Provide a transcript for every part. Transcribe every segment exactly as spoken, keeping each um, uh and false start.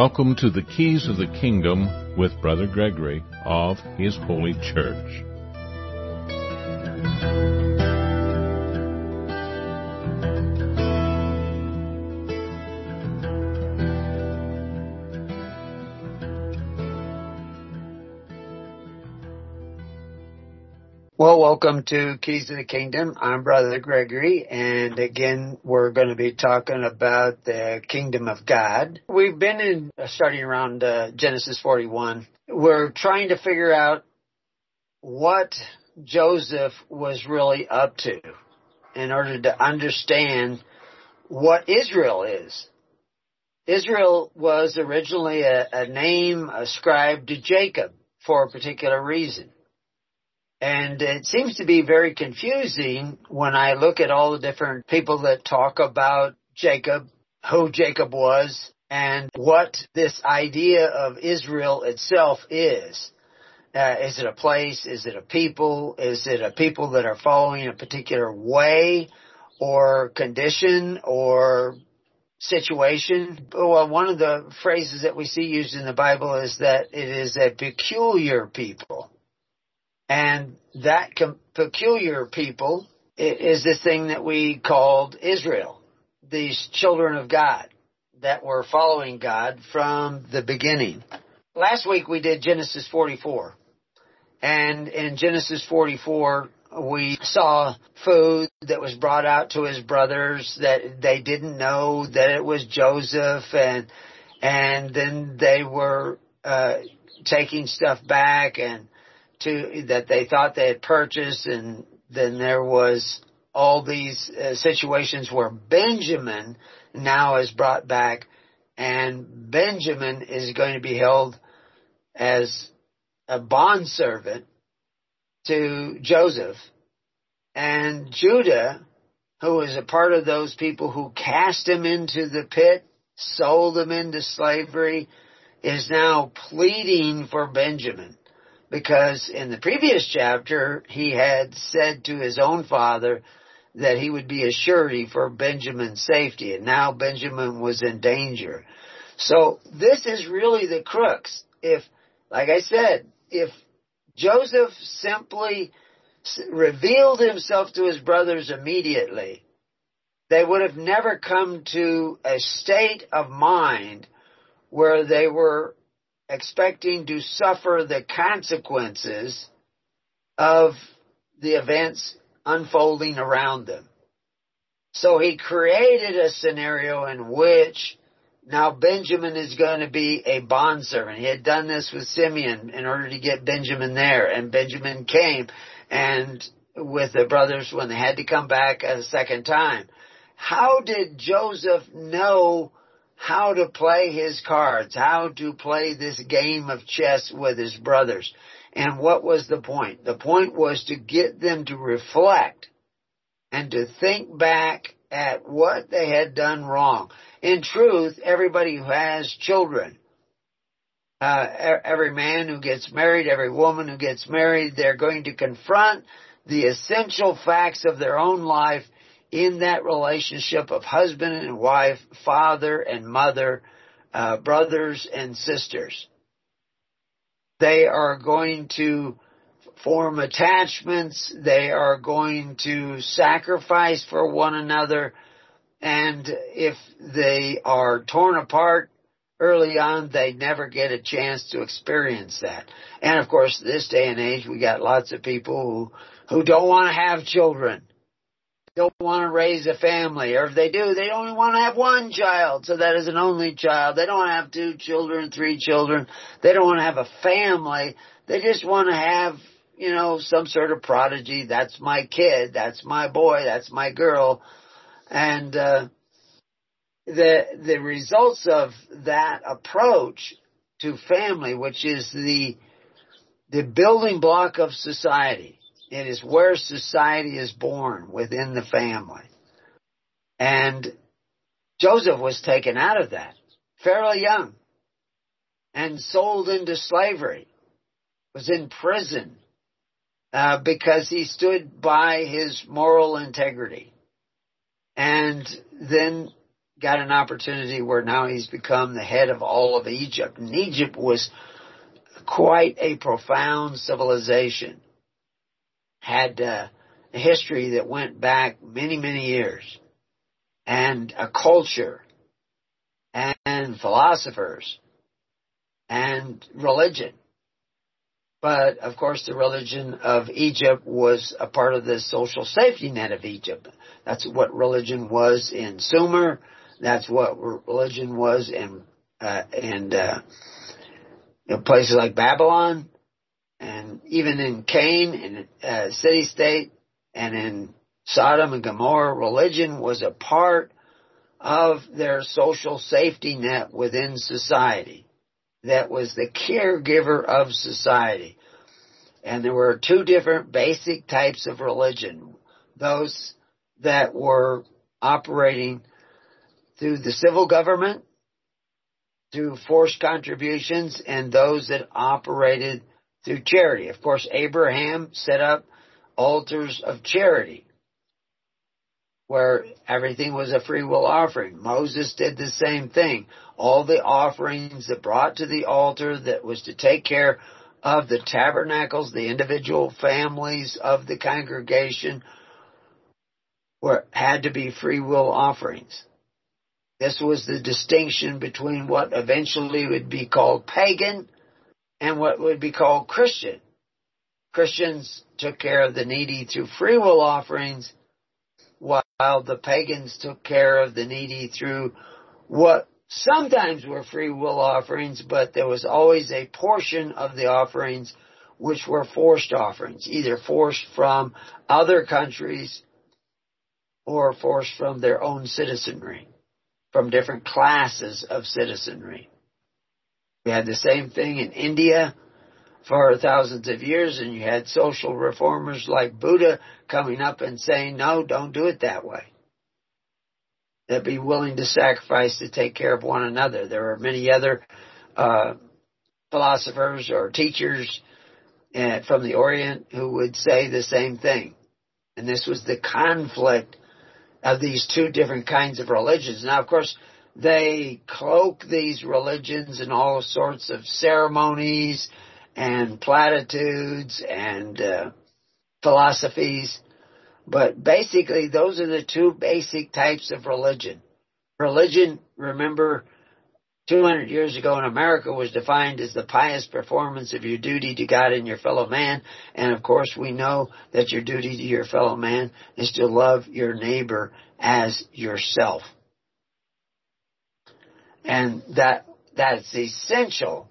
Welcome to the Keys of the Kingdom with Brother Gregory of His Holy Church. Well, welcome to Keys of the Kingdom. I'm Brother Gregory, and again, we're going to be talking about the Kingdom of God. We've been in uh, starting around uh, Genesis forty-one. We're trying to figure out what Joseph was really up to in order to understand what Israel is. Israel was originally a, a name ascribed to Jacob for a particular reason. And it seems to be very confusing when I look at all the different people that talk about Jacob, who Jacob was, and what this idea of Israel itself is. Uh, is it a place? Is it a people? Is it a people that are following a particular way or condition or situation? Well, one of the phrases that we see used in the Bible is that it is a peculiar people. And that com- peculiar people is the thing that we called Israel, these children of God that were following God from the beginning. Last week we did Genesis forty-four. And in Genesis forty-four, we saw food that was brought out to his brothers that they didn't know that it was Joseph. And, and then they were uh, taking stuff back and to that they thought they had purchased, and then there was all these uh, situations where Benjamin now is brought back, and Benjamin is going to be held as a bondservant to Joseph. And Judah, who was a part of those people who cast him into the pit, sold him into slavery, is now pleading for Benjamin. Because in the previous chapter, he had said to his own father that he would be a surety for Benjamin's safety. And now Benjamin was in danger. So this is really the crux. If, like I said, if Joseph simply revealed himself to his brothers immediately, they would have never come to a state of mind where they were expecting to suffer the consequences of the events unfolding around them. So he created a scenario in which now Benjamin is going to be a bondservant. He had done this with Simeon in order to get Benjamin there, and Benjamin came, and with the brothers when they had to come back a second time. How did Joseph know how to play his cards, how to play this game of chess with his brothers? And what was the point? The point was to get them to reflect and to think back at what they had done wrong. In truth, everybody who has children, uh, every man who gets married, every woman who gets married, they're going to confront the essential facts of their own life in that relationship of husband and wife, father and mother, uh, brothers and sisters. They are going to form attachments. They are going to sacrifice for one another. And if they are torn apart early on, they never get a chance to experience that. And of course, this day and age, we got lots of people who, who don't want to have children. Don't want to raise a family, or if they do, they only want to have one child, so that is an only child. They don't want to have two children, three children. They don't want to have a family. They just want to have, you know, some sort of prodigy. That's my kid. That's my boy. That's my girl. And uh, the the results of that approach to family, which is the the building block of society. It is where society is born, within the family. And Joseph was taken out of that fairly young and sold into slavery, was in prison uh, because he stood by his moral integrity. And then got an opportunity where now he's become the head of all of Egypt. And Egypt was quite a profound civilization. Had uh, a history that went back many, many years. And a culture. And philosophers. And religion. But, of course, the religion of Egypt was a part of the social safety net of Egypt. That's what religion was in Sumer. That's what religion was in, uh, in, uh, in places like Babylon. And even in Cain, in uh, city-state, and in Sodom and Gomorrah, religion was a part of their social safety net within society. That was the caregiver of society. And there were two different basic types of religion. Those that were operating through the civil government, through forced contributions, and those that operated through charity. Of course, Abraham set up altars of charity, where everything was a free will offering. Moses did the same thing. All the offerings that brought to the altar that was to take care of the tabernacles, the individual families of the congregation, were had to be free will offerings. This was the distinction between what eventually would be called pagan and what would be called Christian. Christians took care of the needy through free will offerings, while the pagans took care of the needy through what sometimes were free will offerings, but there was always a portion of the offerings which were forced offerings, either forced from other countries or forced from their own citizenry, from different classes of citizenry. We had the same thing in India for thousands of years, and you had social reformers like Buddha coming up and saying, no, don't do it that way. They'd be willing to sacrifice to take care of one another. There are many other uh, philosophers or teachers uh, from the Orient who would say the same thing. And this was the conflict of these two different kinds of religions. Now, of course, they cloak these religions in all sorts of ceremonies and platitudes and uh, philosophies. But basically, those are the two basic types of religion. Religion, remember, two hundred years ago in America was defined as the pious performance of your duty to God and your fellow man. And of course, we know that your duty to your fellow man is to love your neighbor as yourself. And that that's essential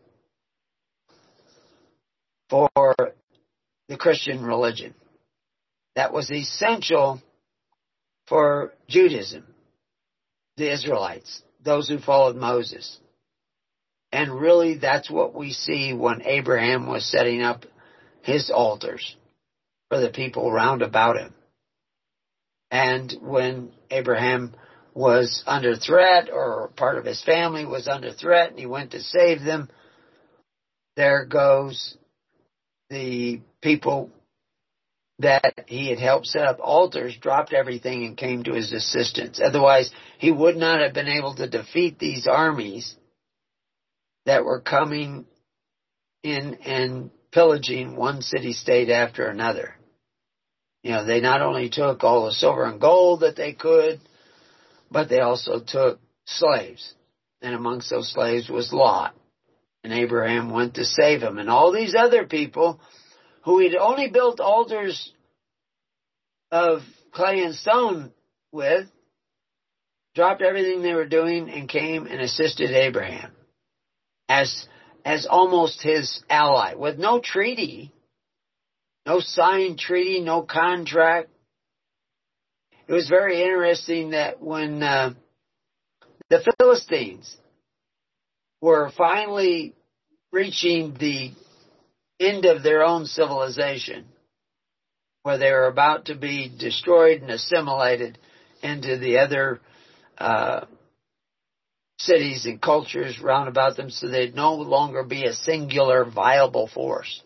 for the Christian religion. That was essential for Judaism, the Israelites, those who followed Moses. And really that's what we see when Abraham was setting up his altars for the people round about him. And when Abraham was under threat, or part of his family was under threat, and he went to save them, there goes the people that he had helped set up altars, dropped everything and came to his assistance. Otherwise, he would not have been able to defeat these armies that were coming in and pillaging one city-state after another. You know, they not only took all the silver and gold that they could, but they also took slaves. And amongst those slaves was Lot. And Abraham went to save him. And all these other people who he'd only built altars of clay and stone with, dropped everything they were doing and came and assisted Abraham as, as almost his ally, with no treaty, no signed treaty, no contract. It was very interesting that when uh, the Philistines were finally reaching the end of their own civilization, where they were about to be destroyed and assimilated into the other uh, cities and cultures round about them, so they'd no longer be a singular viable force.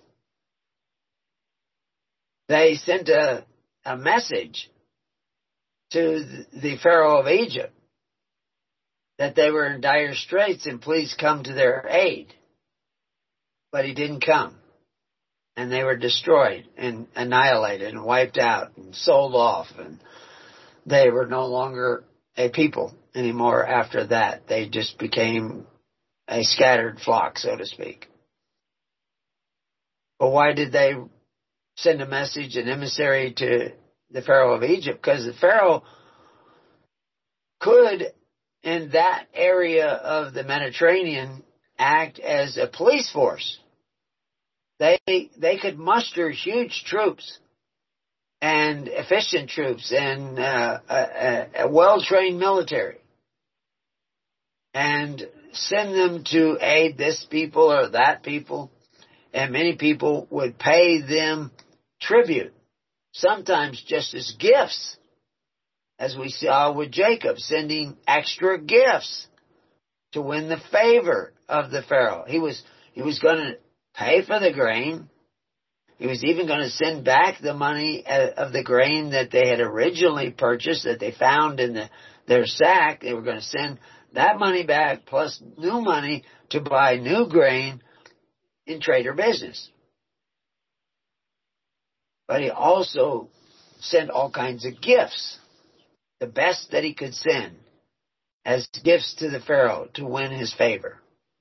They sent a, a message to the Pharaoh of Egypt that they were in dire straits and please come to their aid. But he didn't come. And they were destroyed and annihilated and wiped out and sold off. And they were no longer a people anymore after that. They just became a scattered flock, so to speak. But why did they send a message, an emissary to the Pharaoh of Egypt? Because the Pharaoh could, in that area of the Mediterranean, act as a police force. They they could muster huge troops and efficient troops and uh, a, a well-trained military and send them to aid this people or that people. And many people would pay them tribute, sometimes just as gifts, as we saw with Jacob, sending extra gifts to win the favor of the Pharaoh. He was he was going to pay for the grain. He was even going to send back the money of the grain that they had originally purchased, that they found in the, their sack. They were going to send that money back plus new money to buy new grain in trade or business. But he also sent all kinds of gifts, the best that he could send, as gifts to the Pharaoh to win his favor.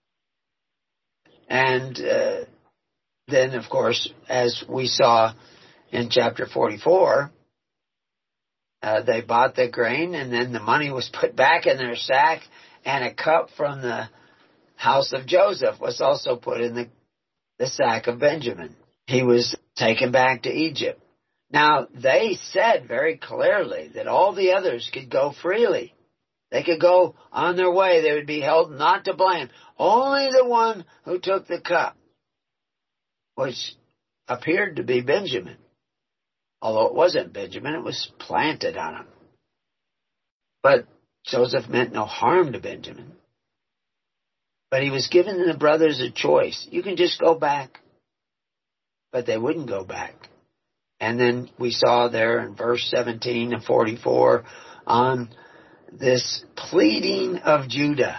And uh, then, of course, as we saw in chapter forty-four, uh, they bought the grain, and then the money was put back in their sack, and a cup from the house of Joseph was also put in the, the sack of Benjamin. He was taken back to Egypt. Now, they said very clearly that all the others could go freely. They could go on their way. They would be held not to blame. Only the one who took the cup, which appeared to be Benjamin. Although it wasn't Benjamin, it was planted on him. But Joseph meant no harm to Benjamin. But he was giving the brothers a choice. You can just go back. But they wouldn't go back. And then we saw there in verse seventeen and forty-four on this pleading of Judah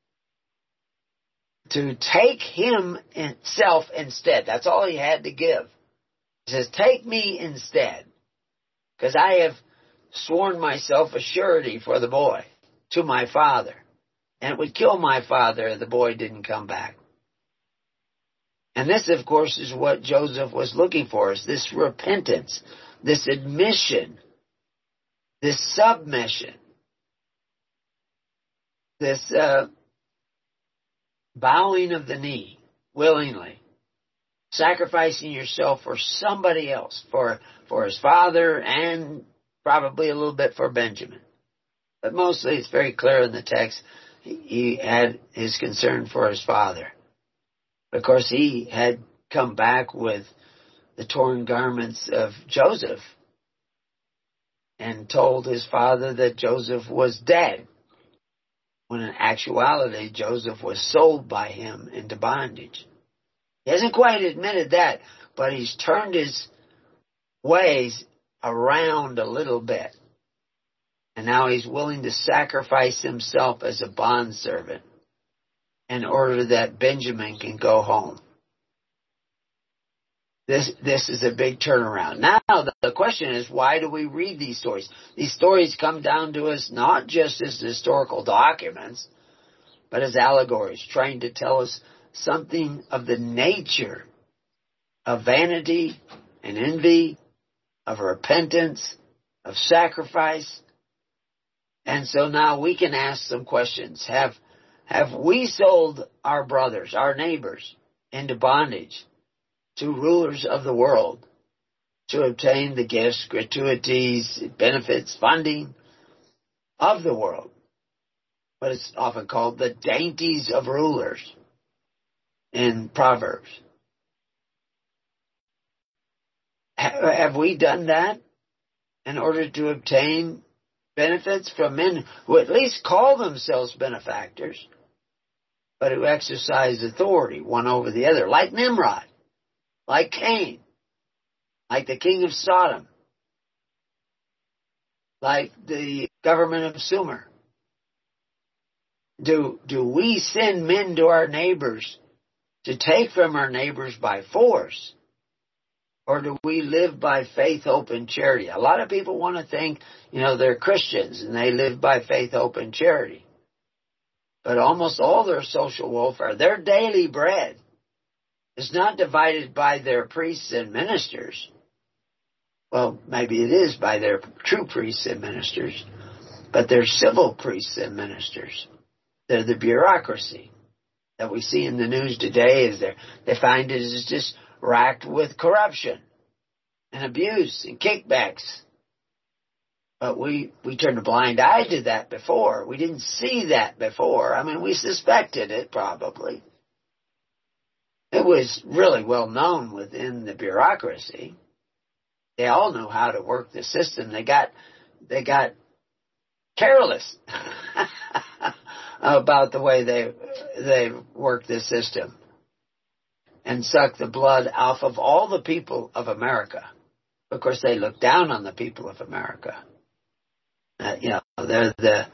to take himself instead. That's all he had to give. He says, take me instead, because I have sworn myself a surety for the boy to my father. And it would kill my father if the boy didn't come back. And this, of course, is what Joseph was looking for, is this repentance, this admission, this submission, this uh, bowing of the knee willingly, sacrificing yourself for somebody else, for, for his father and probably a little bit for Benjamin. But mostly it's very clear in the text he had his concern for his father. Of course, he had come back with the torn garments of Joseph and told his father that Joseph was dead, when in actuality Joseph was sold by him into bondage. He hasn't quite admitted that, but he's turned his ways around a little bit. And now he's willing to sacrifice himself as a bondservant in order that Benjamin can go home. This this is a big turnaround. Now, the question is, why do we read these stories? These stories come down to us not just as historical documents, but as allegories, trying to tell us something of the nature of vanity and envy, of repentance, of sacrifice. And so now we can ask some questions. Have Have we sold our brothers, our neighbors, into bondage to rulers of the world to obtain the gifts, gratuities, benefits, funding of the world? What is often called the dainties of rulers in Proverbs. Have we done that in order to obtain benefits from men who at least call themselves benefactors, but who exercise authority one over the other, like Nimrod, like Cain, like the king of Sodom, like the government of Sumer? Do, do we send men to our neighbors to take from our neighbors by force? Or do we live by faith, hope, and charity? A lot of people want to think, you know, they're Christians and they live by faith, hope, and charity. But almost all their social welfare, their daily bread, is not divided by their priests and ministers. Well, maybe it is by their true priests and ministers, but they're civil priests and ministers. They're the bureaucracy that we see in the news today. Is there? They find it is just racked with corruption and abuse and kickbacks. But we, we turned a blind eye to that before. We didn't see that before. I mean, we suspected it probably. It was really well known within the bureaucracy. They all knew how to work the system. They got, they got careless about the way they, they worked the system and sucked the blood off of all the people of America. Of course, they look down on the people of America. Uh, you know, they're the,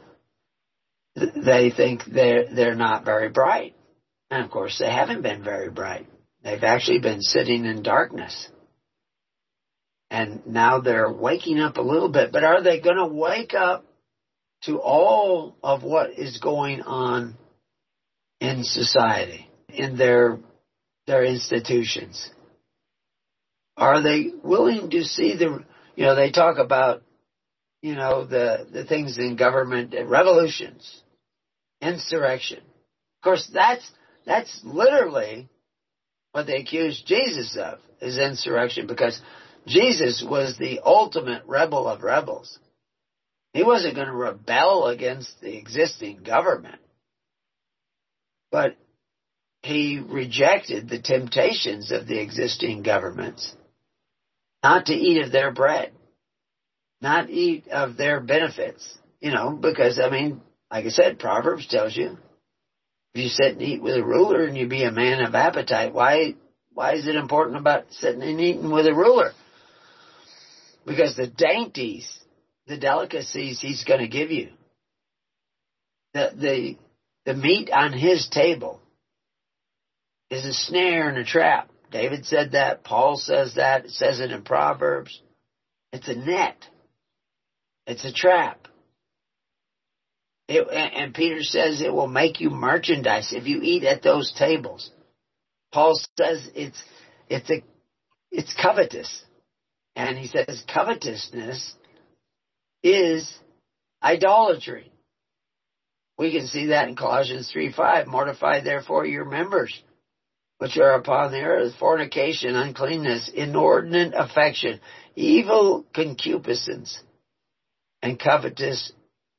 they think they're, they're not very bright. And of course, they haven't been very bright. They've actually been sitting in darkness. And now they're waking up a little bit. But are they going to wake up to all of what is going on in society, in their, their institutions? Are they willing to see the, you know, they talk about, you know, the, the things in government, revolutions, insurrection. Of course, that's, that's literally what they accused Jesus of, is insurrection, because Jesus was the ultimate rebel of rebels. He wasn't going to rebel against the existing government, but he rejected the temptations of the existing governments, not to eat of their bread, not eat of their benefits, you know, because, I mean, like I said, Proverbs tells you, if you sit and eat with a ruler and you be a man of appetite, why, why is it important about sitting and eating with a ruler? Because the dainties, the delicacies he's going to give you, the, the, the meat on his table is a snare and a trap. David said that. Paul says that. It says it in Proverbs. It's a net. It's a trap. It, and Peter says it will make you merchandise if you eat at those tables. Paul says it's it's a it's covetous. And he says covetousness is idolatry. We can see that in Colossians three five. Mortify therefore your members which are upon the earth, fornication, uncleanness, inordinate affection, evil concupiscence, and covetousness,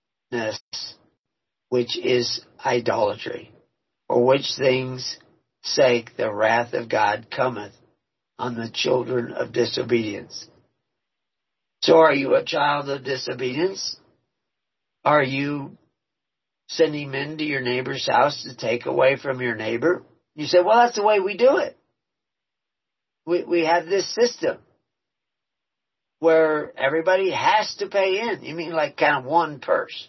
which is idolatry, for which things' sake the wrath of God cometh on the children of disobedience. So are you a child of disobedience? Are you sending men to your neighbor's house to take away from your neighbor? You say, well, that's the way we do it. We we have this system where everybody has to pay in. You mean like kind of one purse?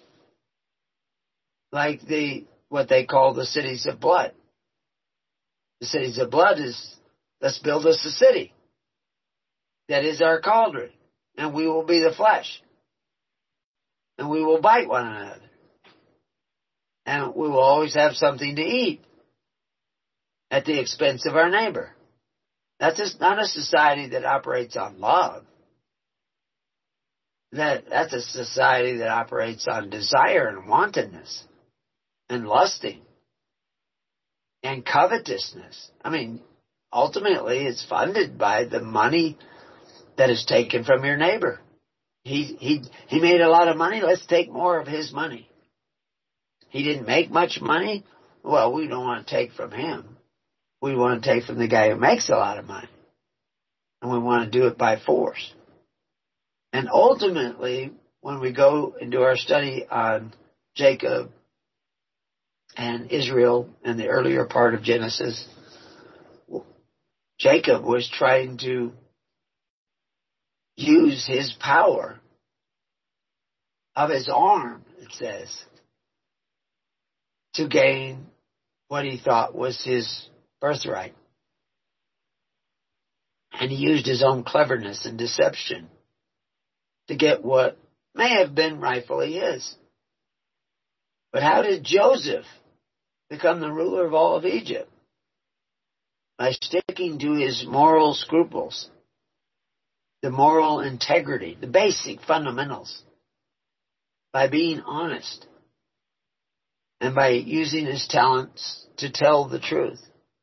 Like the what they call the cities of blood. The cities of blood is, let's build us a city. That is our cauldron. And we will be the flesh. And we will bite one another. And we will always have something to eat at the expense of our neighbor. That's just not a society that operates on love. That that's a society that operates on desire and wantonness and lusting and covetousness. I mean, ultimately, it's funded by the money that is taken from your neighbor. He he he made a lot of money. Let's take more of his money. He didn't make much money. Well, we don't want to take from him. We want to take from the guy who makes a lot of money. And we want to do it by force. And ultimately, when we go and do our study on Jacob and Israel and the earlier part of Genesis, Jacob was trying to use his power of his arm, it says, to gain what he thought was his birthright. And he used his own cleverness and deception to get what may have been rightfully his. But how did Joseph become the ruler of all of Egypt? By sticking to his moral scruples, the moral integrity, the basic fundamentals, by being honest, and by using his talents to tell the truth.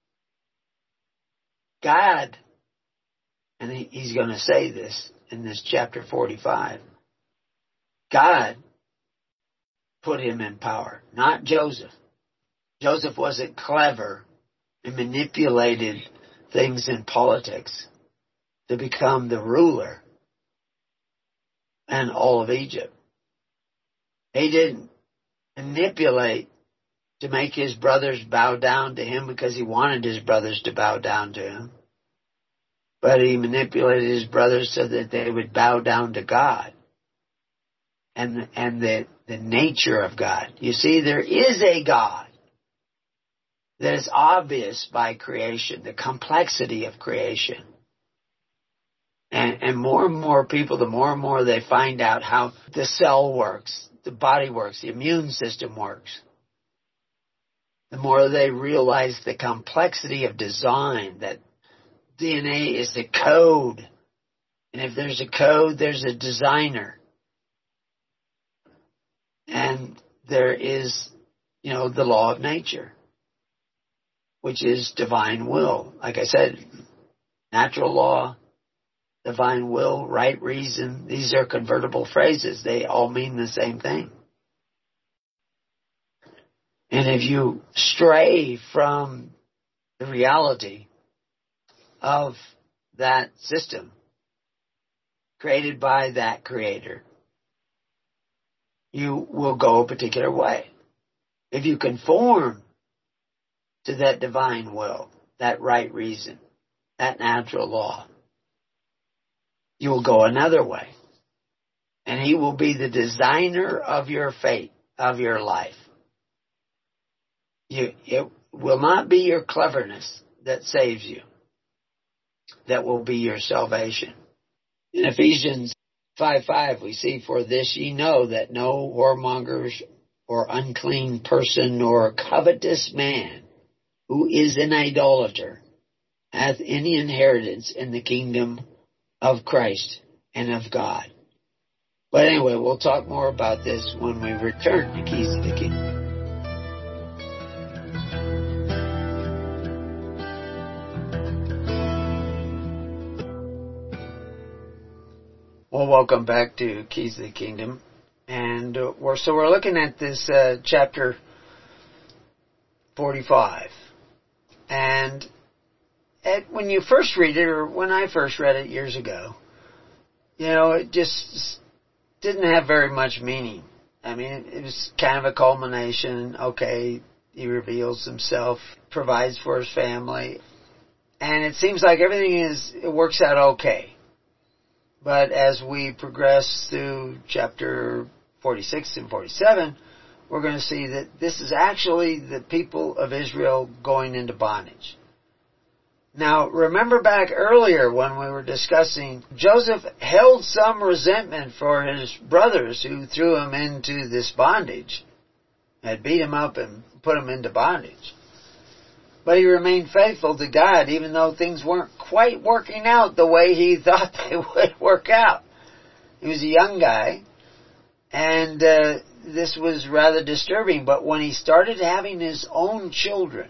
God, and he's going to say this in this chapter forty-five, God put him in power, not Joseph. Joseph wasn't clever and manipulated things in politics to become the ruler and all of Egypt. He didn't manipulate to make his brothers bow down to him because he wanted his brothers to bow down to him. But he manipulated his brothers so that they would bow down to God and, and the, the nature of God. You see, there is a God that is obvious by creation, the complexity of creation. And, and more and more people, the more and more they find out how the cell works, the body works, the immune system works, the more they realize the complexity of design, that D N A is the code. And if there's a code, there's a designer. And there is, you know, the law of nature, which is divine will. Like I said, natural law, divine will, right reason, these are convertible phrases. They all mean the same thing. And if you stray from the reality of that system created by that creator, you will go a particular way. If you conform to that divine will, that right reason, that natural law, you will go another way. And he will be the designer of your fate, of your life. You, it will not be your cleverness that saves you. That will be your salvation. In Ephesians five five, we see, for this ye know that no whoremongers or unclean person nor covetous man who is an idolater hath any inheritance in the kingdom of Christ and of God. But anyway, we'll talk more about this when we return to Keys of the Kingdom. Well, welcome back to Keys of the Kingdom. And uh, we're, so we're looking at this uh, chapter forty-five. And at, when you first read it, or when I first read it years ago, you know, it just didn't have very much meaning. I mean, it was kind of a culmination. Okay, he reveals himself, provides for his family, and it seems like everything is, it works out okay. But as we progress through chapter forty-six and forty-seven, we're going to see that this is actually the people of Israel going into bondage. Now, remember back earlier when we were discussing, Joseph held some resentment for his brothers who threw him into this bondage, had beat him up and put him into bondage. But he remained faithful to God, even though things weren't quite working out the way he thought they would work out. He was a young guy, and uh, this was rather disturbing. But when he started having his own children,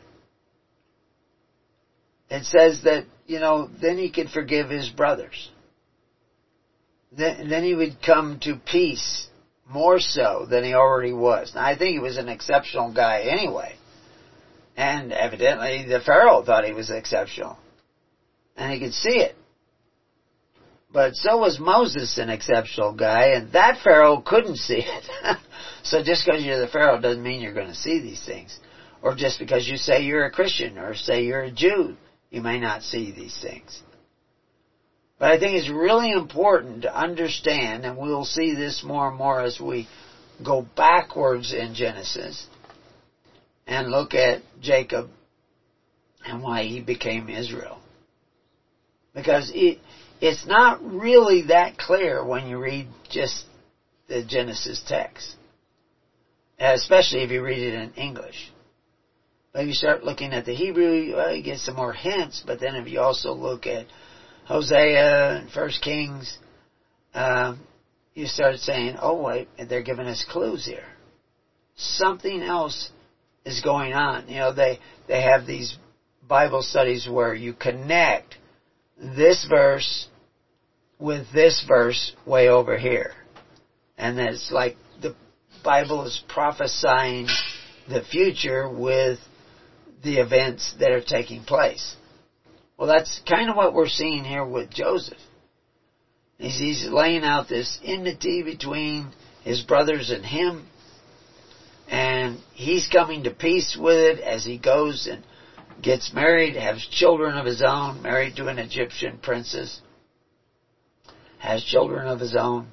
it says that, you know, then he could forgive his brothers. Then, then he would come to peace more so than he already was. Now, I think he was an exceptional guy anyway. And evidently the Pharaoh thought he was exceptional. And he could see it. But so was Moses an exceptional guy, and that Pharaoh couldn't see it. So just because you're the Pharaoh doesn't mean you're going to see these things. Or just because you say you're a Christian or say you're a Jew, you may not see these things. But I think it's really important to understand, and we'll see this more and more as we go backwards in Genesis, and look at Jacob and why he became Israel. Because it, it's not really that clear when you read just the Genesis text. Especially if you read it in English. But if you start looking at the Hebrew, well, you get some more hints. But then if you also look at Hosea and First Kings, um, you start saying, oh wait, they're giving us clues here. Something else is going on. You know, they, they have these Bible studies where you connect this verse with this verse way over here. And it's like the Bible is prophesying the future with the events that are taking place. Well, that's kind of what we're seeing here with Joseph. He's, he's laying out this enmity between his brothers and him. And he's coming to peace with it as he goes and gets married, has children of his own, married to an Egyptian princess, has children of his own,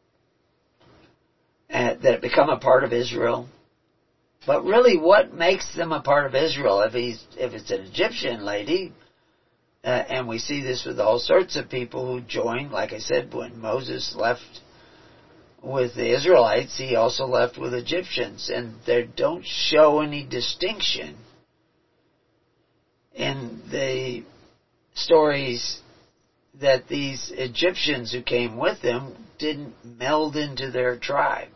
and that become a part of Israel. But really, what makes them a part of Israel? If he's if it's an Egyptian lady, uh, and we see this with all sorts of people who joined, like I said, when Moses left with the Israelites, he also left with Egyptians, and they don't show any distinction in the stories that these Egyptians who came with them didn't meld into their tribe,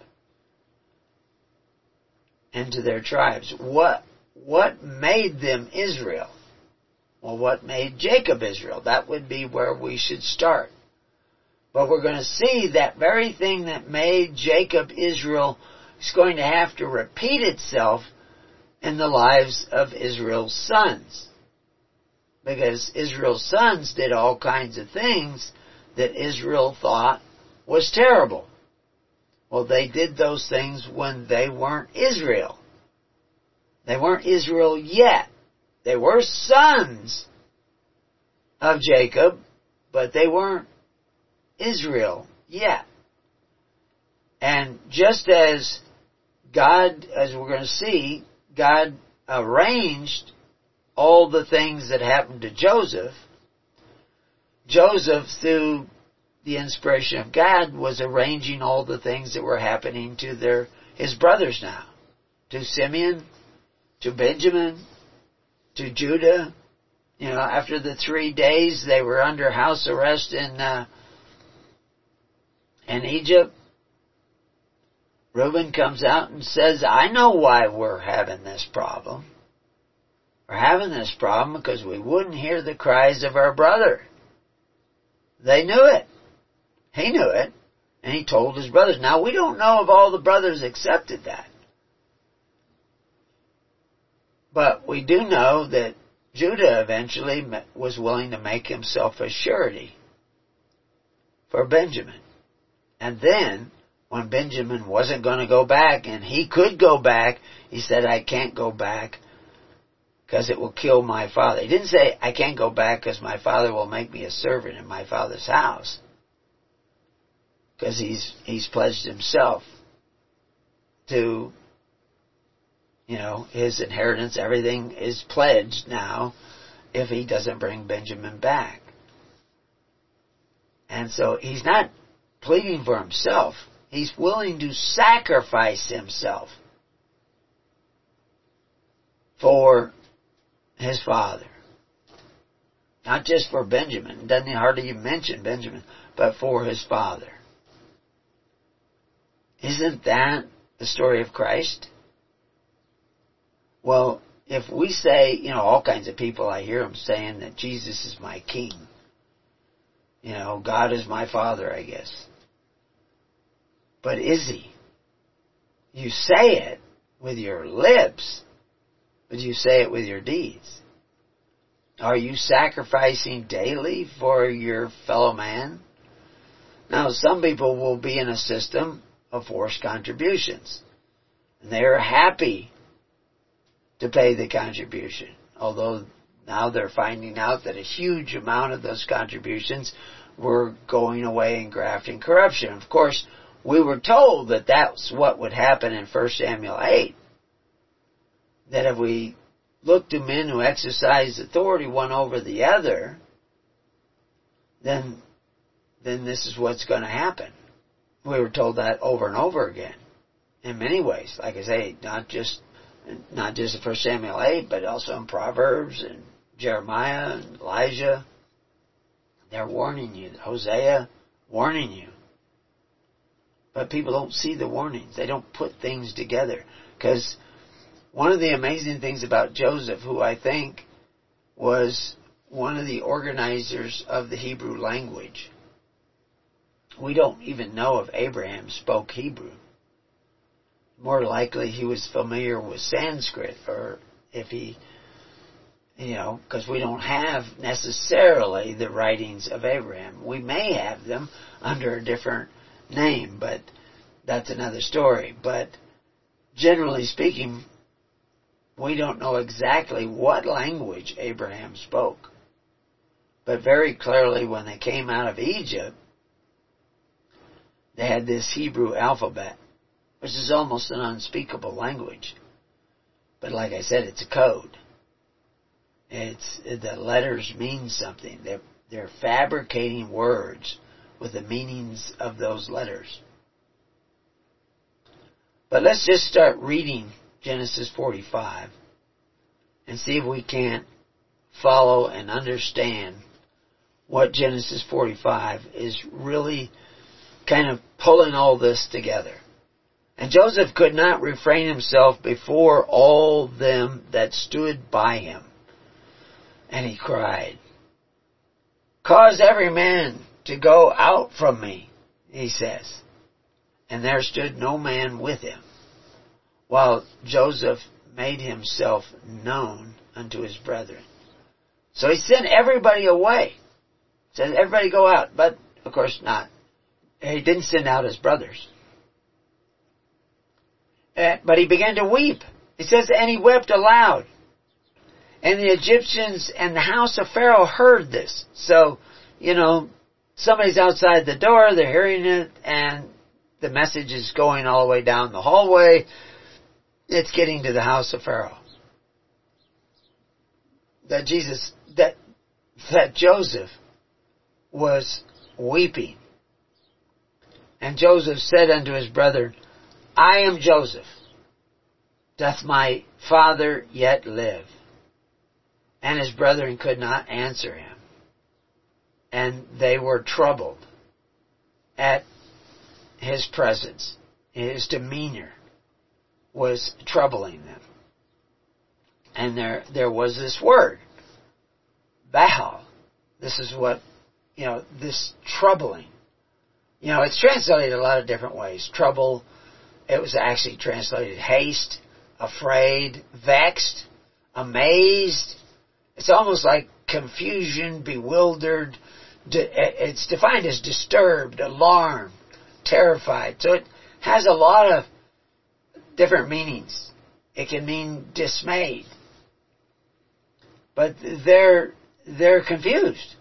into their tribes. What, what made them Israel? Well, what made Jacob Israel? That would be where we should start. But we're going to see that very thing that made Jacob Israel is going to have to repeat itself in the lives of Israel's sons. Because Israel's sons did all kinds of things that Israel thought was terrible. Well, they did those things when they weren't Israel. They weren't Israel yet. They were sons of Jacob, but they weren't Israel yet. And just as God, as we're going to see, God arranged all the things that happened to Joseph, Joseph, through the inspiration of God, was arranging all the things that were happening to their his brothers now. To Simeon, to Benjamin, to Judah. You know, after the three days they were under house arrest in, uh, in Egypt, Reuben comes out and says, I know why we're having this problem. We're having this problem because we wouldn't hear the cries of our brother. They knew it. He knew it. And he told his brothers. Now, we don't know if all the brothers accepted that. But we do know that Judah eventually was willing to make himself a surety for Benjamin. And then, when Benjamin wasn't going to go back, and he could go back, he said, I can't go back because it will kill my father. He didn't say, I can't go back because my father will make me a servant in my father's house. Because he's, he's pledged himself to, you know, his inheritance, everything is pledged now if he doesn't bring Benjamin back. And so he's not pleading for himself. He's willing to sacrifice himself for his father. Not just for Benjamin. It doesn't hardly even mention Benjamin, but for his father. Isn't that the story of Christ? Well, if we say, you know, all kinds of people, I hear them saying that Jesus is my king. You know, God is my father, I guess. But is he? You say it with your lips, but you say it with your deeds. Are you sacrificing daily for your fellow man? Now, some people will be in a system of forced contributions. And they're happy to pay the contribution. Although now they're finding out that a huge amount of those contributions were going away in graft and corruption. Of course, we were told that that's what would happen in First Samuel eight. that if we look to men who exercise authority one over the other, then, then this is what's going to happen. We were told that over and over again, in many ways. Like I say, not just not just in First Samuel eight, but also in Proverbs and Jeremiah and Elijah. They're warning you. Hosea, warning you. But people don't see the warnings. They don't put things together. Because one of the amazing things about Joseph, who I think was one of the organizers of the Hebrew language, we don't even know if Abraham spoke Hebrew. More likely he was familiar with Sanskrit, or if he, you know, because we don't have necessarily the writings of Abraham. We may have them under a different name, but that's another story. But generally speaking, we don't know exactly what language Abraham spoke. But very clearly when they came out of Egypt, they had this Hebrew alphabet, which is almost an unspeakable language. But like I said, it's a code. It's, the letters mean something. They're, they're fabricating words with the meanings of those letters. But let's just start reading Genesis forty-five and see if we can't follow and understand what Genesis forty-five is really kind of pulling all this together. And Joseph could not refrain himself before all them that stood by him. And he cried, "Cause every man to go out from me," he says. And there stood no man with him, while Joseph made himself known unto his brethren. So he sent everybody away. Said, everybody go out. But, of course, not. He didn't send out his brothers. Uh, but he began to weep. He says, and he wept aloud. And the Egyptians and the house of Pharaoh heard this. So, you know, somebody's outside the door, they're hearing it, and the message is going all the way down the hallway. It's getting to the house of Pharaoh. That Jesus, that, that Joseph was weeping. And Joseph said unto his brethren, I am Joseph. Doth my father yet live? And his brethren could not answer him. And they were troubled at his presence. His demeanor was troubling them. And there, there was this word, Baal. This is what, you know, this troubling. You know, it's translated a lot of different ways. Trouble, it was actually translated haste, afraid, vexed, amazed. It's almost like confusion, bewildered. It's defined as disturbed, alarmed, terrified. So it has a lot of different meanings. It can mean dismayed. But they're, they're confused.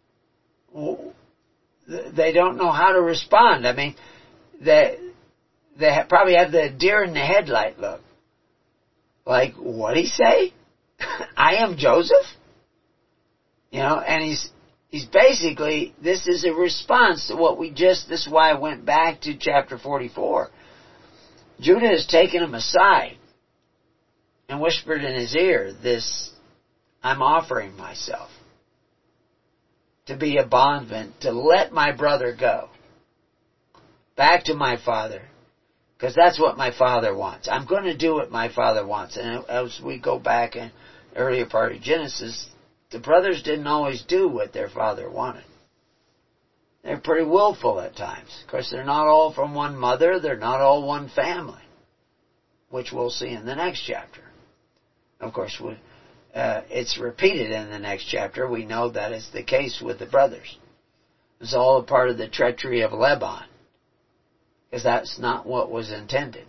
They don't know how to respond. I mean, they, they probably have the deer in the headlight look. Like, what'd he say? I am Joseph? You know, and he's, he's basically, this is a response to what we just, this is why I went back to chapter forty-four. Judah has taken him aside and whispered in his ear this, I'm offering myself to be a bondman, to let my brother go back to my father, because that's what my father wants. I'm going to do what my father wants. And as we go back in the earlier part of Genesis, the brothers didn't always do what their father wanted. They're pretty willful at times. Of course, they're not all from one mother. They're not all one family, which we'll see in the next chapter. Of course, we, uh, it's repeated in the next chapter. We know that is the case with the brothers. It's all a part of the treachery of Laban, because that's not what was intended.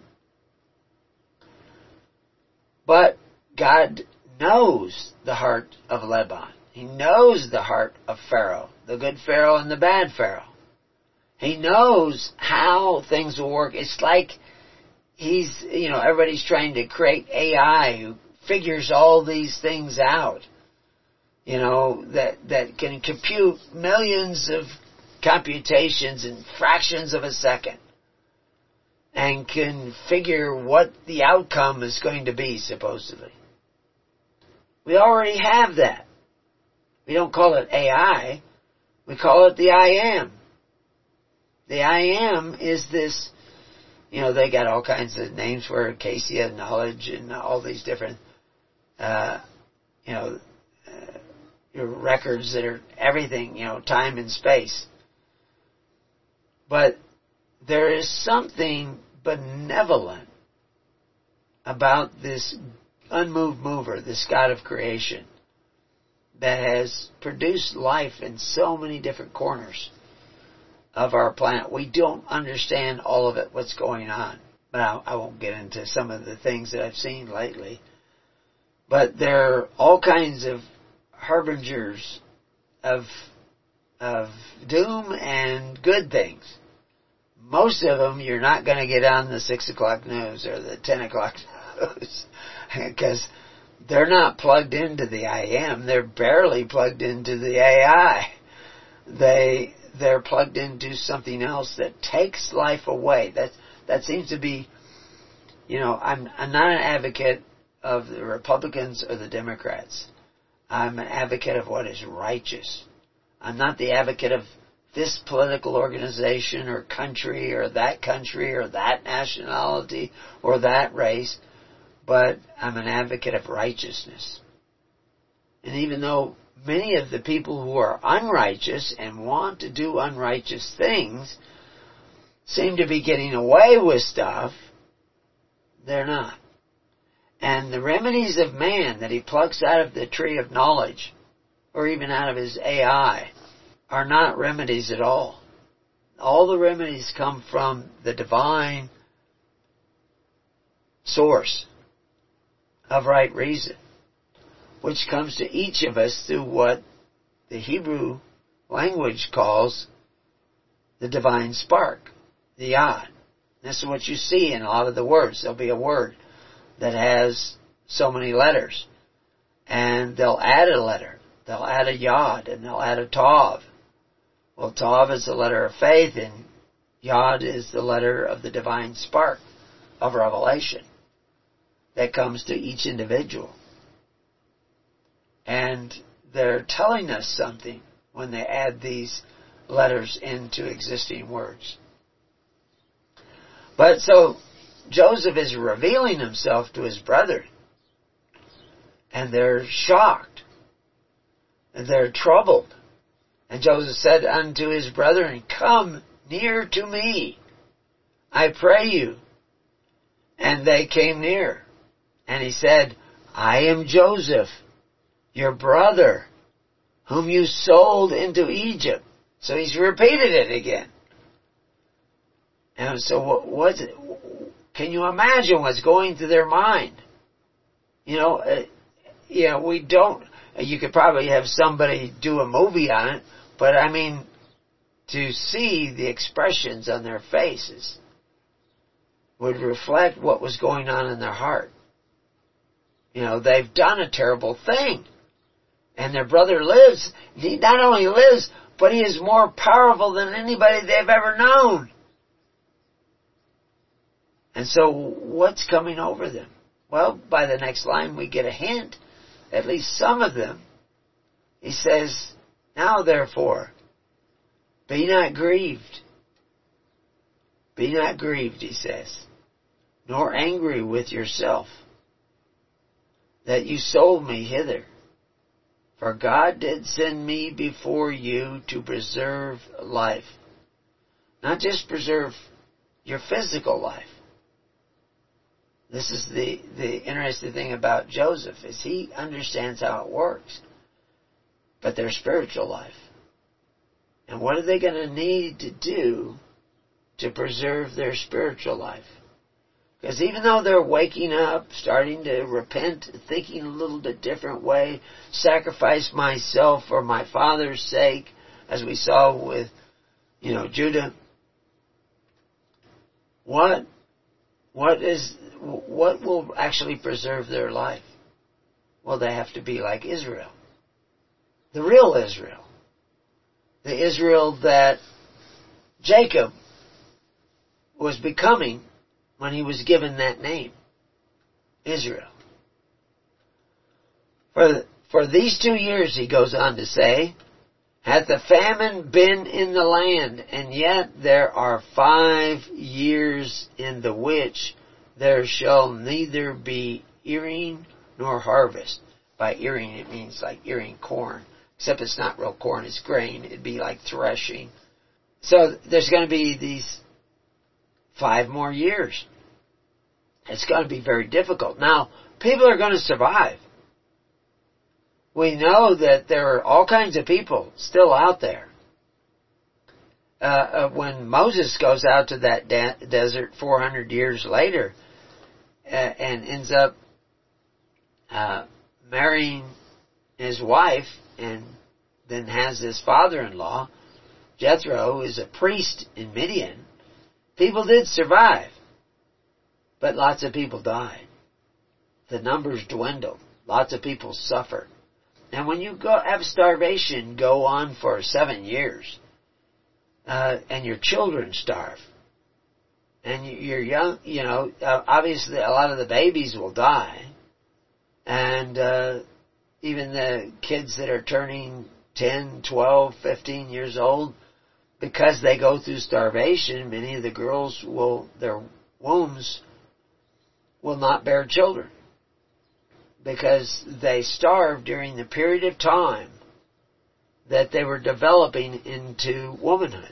But God knows the heart of Laban. He knows the heart of Pharaoh, the good Pharaoh and the bad Pharaoh. He knows how things will work. It's like he's, you know, everybody's trying to create A I who figures all these things out, you know, that, that can compute millions of computations in fractions of a second and can figure what the outcome is going to be, supposedly. We already have that. We don't call it A I. We call it the I Am. The I Am is this, you know, they got all kinds of names for it, Acacia knowledge and all these different, uh, you know, uh, your records that are everything, you know, time and space. But there is something benevolent about this unmoved mover, this God of creation, that has produced life in so many different corners of our planet. We don't understand all of it, what's going on. But I, I won't get into some of the things that I've seen lately. But there are all kinds of harbingers of, of doom and good things. Most of them you're not going to get on the six o'clock news or the ten o'clock news because they're not plugged into the I Am. They're barely plugged into the A I. They, they're plugged into something else that takes life away. That, that seems to be, you know, I'm, I'm not an advocate of the Republicans or the Democrats. I'm an advocate of what is righteous. I'm not the advocate of this political organization or country or that country or that nationality or that race, but I'm an advocate of righteousness. And even though many of the people who are unrighteous and want to do unrighteous things seem to be getting away with stuff, they're not. And the remedies of man that he plucks out of the tree of knowledge, or even out of his A I, are not remedies at all. All the remedies come from the divine source of right reason, which comes to each of us through what the Hebrew language calls the divine spark, the Yod. This is what you see in a lot of the words. There'll be a word that has so many letters, and they'll add a letter. They'll add a Yod, and they'll add a Tav. Well, Tav is the letter of faith, and Yod is the letter of the divine spark of revelation that comes to each individual. And they're telling us something when they add these letters into existing words. But so Joseph is revealing himself to his brother, and they're shocked, and they're troubled. And Joseph said unto his brethren, Come near to me, I pray you. And they came near. And he said, I am Joseph, your brother, whom you sold into Egypt. So he's repeated it again. And so what was it? Can you imagine what's going through their mind? You know, uh, you know, we don't, you could probably have somebody do a movie on it, but I mean, to see the expressions on their faces would reflect what was going on in their heart. You know, they've done a terrible thing. And their brother lives. He not only lives, but he is more powerful than anybody they've ever known. And so what's coming over them? Well, by the next line we get a hint, at least some of them. He says, Now therefore, be not grieved. Be not grieved, he says, nor angry with yourself, that you sold me hither. For God did send me before you to preserve life. Not just preserve your physical life. This is the, the interesting thing about Joseph, is he understands how it works. But their spiritual life. And what are they going to need to do to preserve their spiritual life? Because even though they're waking up, starting to repent, thinking a little bit different way, sacrifice myself for my father's sake, as we saw with, you know, Judah, what, what is, what will actually preserve their life? Well, they have to be like Israel. The real Israel. The Israel that Jacob was becoming when he was given that name. Israel. For, for these two years, he goes on to say, hath the famine been in the land, and yet there are five years in the which there shall neither be earing nor harvest. By earing, it means like earing corn. Except it's not real corn, it's grain. It'd be like threshing. So there's going to be these five more years. It's going to be very difficult. Now, people are going to survive. We know that there are all kinds of people still out there. Uh, uh, when Moses goes out to that de- desert four hundred years later uh, and ends up uh, marrying his wife and then has his father-in-law, Jethro, is a priest in Midian, people did survive. But lots of people died. The numbers dwindled. Lots of people suffered. And when you go have starvation go on for seven years, uh, and your children starve, and you're young, you know, uh, obviously a lot of the babies will die, and uh, even the kids that are turning ten, twelve, fifteen years old, because they go through starvation, many of the girls will, their wombs will not bear children. Because they starved during the period of time that they were developing into womanhood.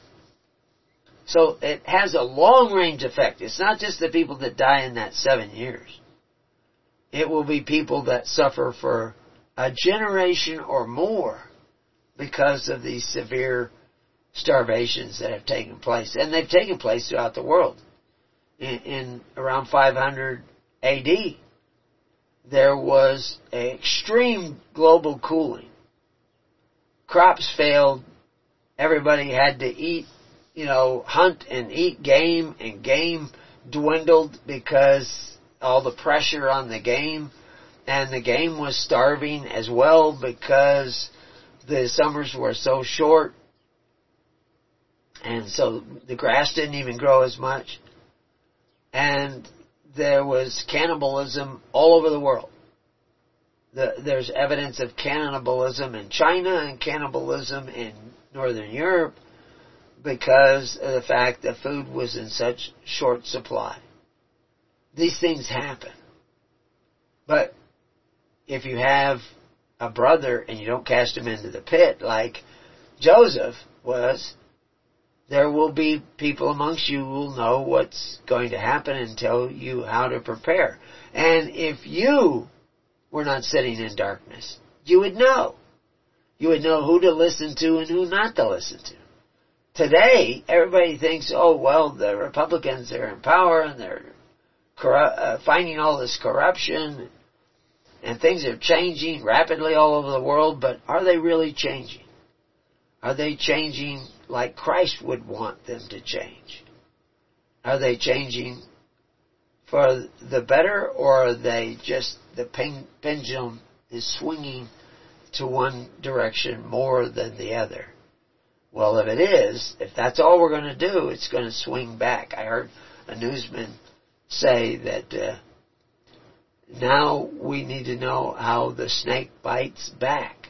So it has a long range effect. It's not just the people that die in that seven years. It will be people that suffer for a generation or more because of these severe starvations that have taken place. And they've taken place throughout the world. In, in around five hundred A D, there was an extreme global cooling. Crops failed. Everybody had to eat, you know, hunt and eat game, and game dwindled because all the pressure on the game, and the game was starving as well because the summers were so short, and so the grass didn't even grow as much. And there was cannibalism all over the world. The, there's evidence of cannibalism in China and cannibalism in Northern Europe because of the fact that food was in such short supply. These things happen. But if you have a brother and you don't cast him into the pit like Joseph was, there will be people amongst you who will know what's going to happen and tell you how to prepare. And if you were not sitting in darkness, you would know. You would know who to listen to and who not to listen to. Today, everybody thinks, oh, well, the Republicans are in power and they're corru- uh, finding all this corruption and things are changing rapidly all over the world, but are they really changing? Are they changing like Christ would want them to change? Are they changing for the better, or are they just, the pen, pendulum is swinging to one direction more than the other? Well, if it is, if that's all we're going to do, it's going to swing back. I heard a newsman say that uh, now we need to know how the snake bites back.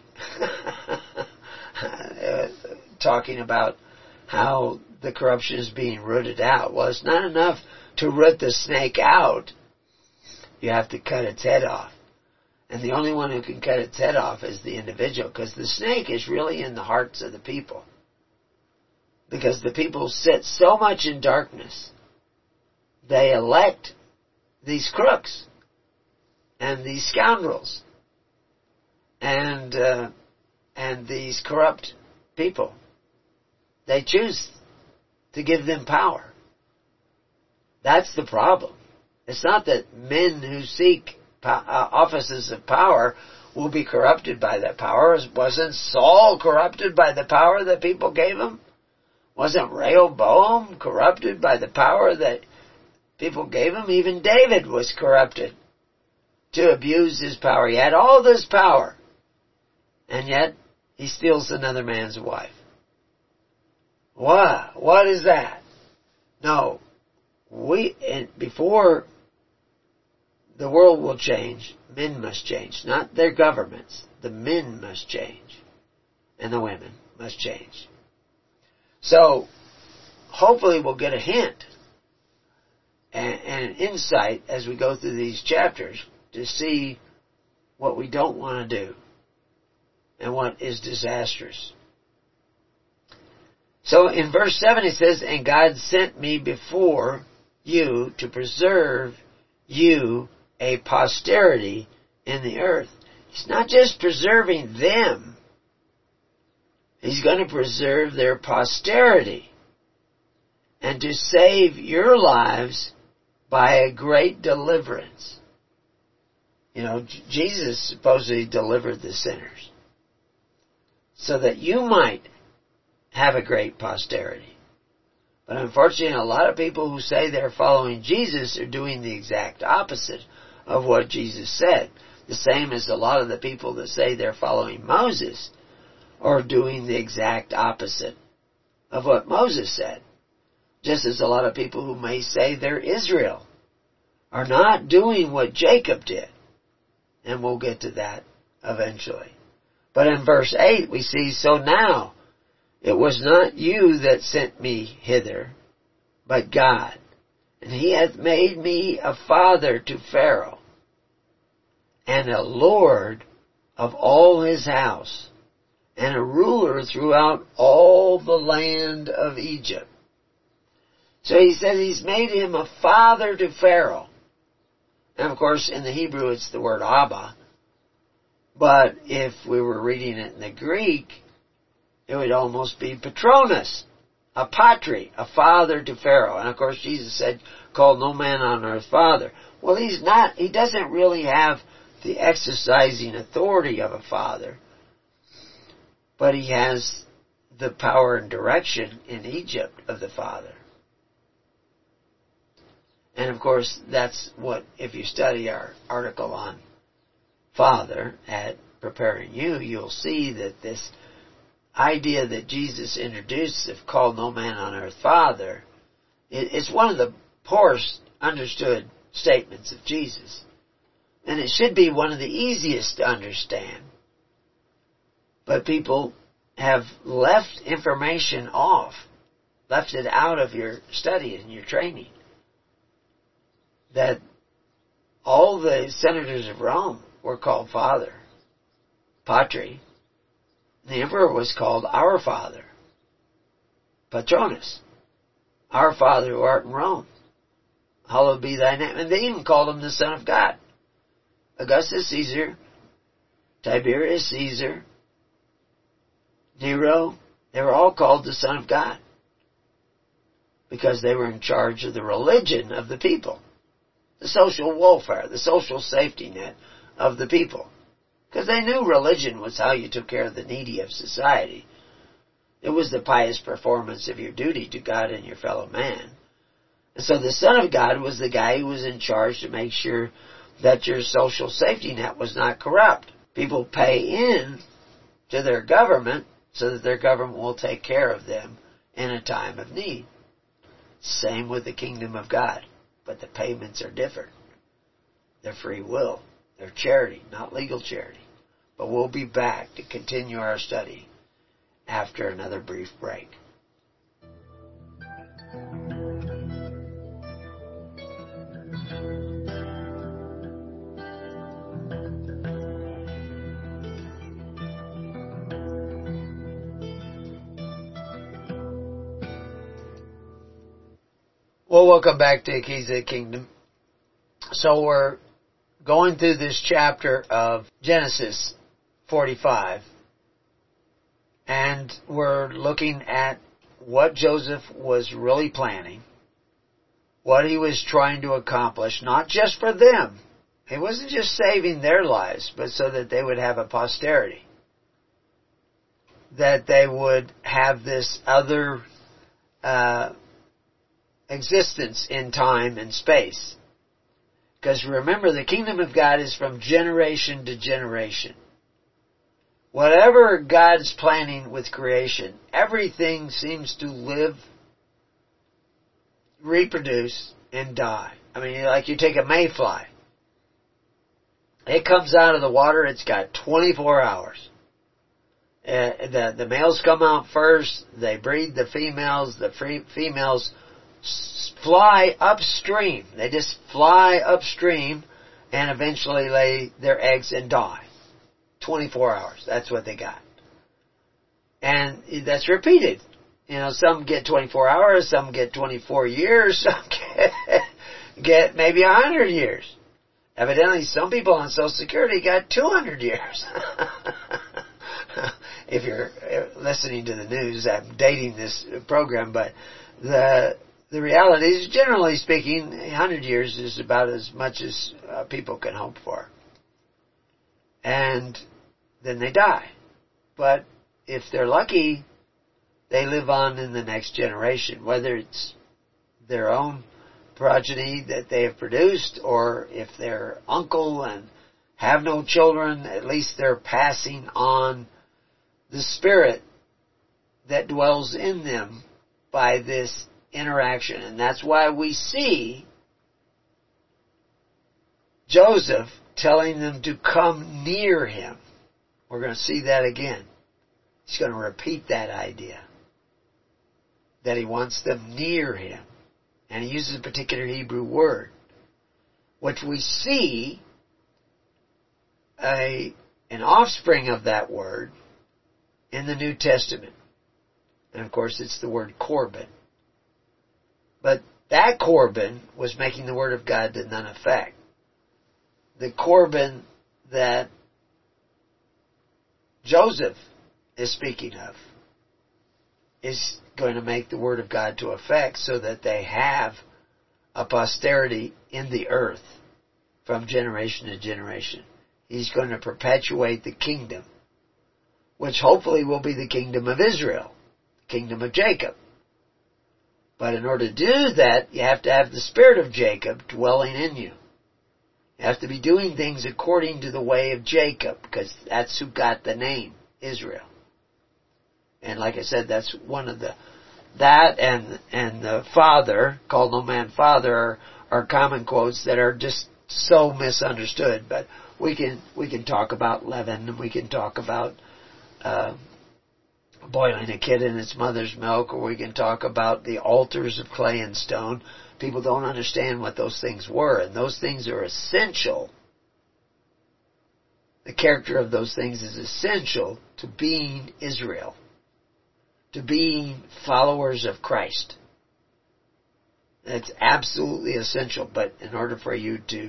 uh, talking about how the corruption is being rooted out. Well, it's not enough to root the snake out. You have to cut its head off. And the only one who can cut its head off is the individual, because the snake is really in the hearts of the people. Because the people sit so much in darkness, they elect these crooks and these scoundrels and uh, and these corrupt people. They choose to give them power. That's the problem. It's not that men who seek po- uh, offices of power will be corrupted by that power. Wasn't Saul corrupted by the power that people gave him? Wasn't Rehoboam corrupted by the power that people gave him? Even David was corrupted to abuse his power. He had all this power, and yet he steals another man's wife. What? What is that? No, we, before the world will change, men must change. Not their governments. The men must change. And the women must change. So, hopefully we'll get a hint and, and an insight as we go through these chapters to see what we don't want to do and what is disastrous. So in verse seven it says, and God sent me before you to preserve you a posterity in the earth. He's not just preserving them. He's going to preserve their posterity and to save your lives by a great deliverance. You know, Jesus supposedly delivered the sinners so that you might have a great posterity. But unfortunately, a lot of people who say they're following Jesus are doing the exact opposite of what Jesus said. The same as a lot of the people that say they're following Moses are doing the exact opposite of what Moses said. Just as a lot of people who may say they're Israel are not doing what Jacob did. And we'll get to that eventually. But in verse eight we see, so now it was not you that sent me hither, but God. And he hath made me a father to Pharaoh, and a lord of all his house, and a ruler throughout all the land of Egypt. So he says he's made him a father to Pharaoh. And of course, in the Hebrew it's the word Abba. But if we were reading it in the Greek, it would almost be Patronus, a patri, a father to Pharaoh. And of course Jesus said, call no man on earth father. Well, he's not, he doesn't really have the exercising authority of a father, but he has the power and direction in Egypt of the father. And of course, that's what, if you study our article on Father at Preparing You, you'll see that this idea that Jesus introduced of call no man on earth Father, it's one of the poorest understood statements of Jesus. And it should be one of the easiest to understand. But people have left information off, left it out of your study and your training. That all the senators of Rome were called Father, Patri. The emperor was called Our Father, Patronus, Our Father who art in Rome. Hallowed be thy name. And they even called him the Son of God. Augustus Caesar, Tiberius Caesar, Nero, they were all called the Son of God because they were in charge of the religion of the people, the social welfare, the social safety net of the people. Because they knew religion was how you took care of the needy of society. It was the pious performance of your duty to God and your fellow man. And so the Son of God was the guy who was in charge to make sure that your social safety net was not corrupt. People pay in to their government so that their government will take care of them in a time of need. Same with the kingdom of God. But the payments are different. They're free will. They're charity, not legal charity. But we'll be back to continue our study after another brief break. Well, welcome back to Keys of the Kingdom. So we're going through this chapter of Genesis forty-five, and we're looking at what Joseph was really planning, what he was trying to accomplish, not just for them. He wasn't just saving their lives, but so that they would have a posterity, that they would have this other uh existence in time and space. Because remember, the kingdom of God is from generation to generation. Whatever God's planning with creation, everything seems to live, reproduce, and die. I mean, like you take a mayfly. It comes out of the water, it's got twenty-four hours. Uh, the, the males come out first, they breed the females, the free, females fly upstream. They just fly upstream and eventually lay their eggs and die. twenty-four hours. That's what they got. And that's repeated. You know, some get twenty-four hours, some get twenty-four years, some get, get maybe one hundred years. Evidently, some people on Social Security got two hundred years. If you're listening to the news, I'm dating this program, but the the reality is, generally speaking, one hundred years is about as much as uh, people can hope for. And then they die. But if they're lucky, they live on in the next generation, whether it's their own progeny that they have produced, or if they're uncle and have no children, at least they're passing on the spirit that dwells in them by this interaction. And that's why we see Joseph telling them to come near him. We're going to see that again. He's going to repeat that idea, that he wants them near him. And he uses a particular Hebrew word, which we see a an offspring of that word in the New Testament. And of course it's the word Corban. But that Corban was making the Word of God to none effect. The Corban that Joseph is speaking of is going to make the Word of God to effect, so that they have a posterity in the earth from generation to generation. He's going to perpetuate the kingdom, which hopefully will be the kingdom of Israel, the kingdom of Jacob. But in order to do that, you have to have the spirit of Jacob dwelling in you. You have to be doing things according to the way of Jacob, because that's who got the name Israel. And like I said, that's one of the, that and and the Father, called no man Father, are, are common quotes that are just so misunderstood. But we can we can talk about leaven, and we can talk about uh, boiling a kid in its mother's milk, or we can talk about the altars of clay and stone. People don't understand what those things were, and those things are essential. The character of those things is essential to being Israel, to being followers of Christ. It's absolutely essential, but in order for you to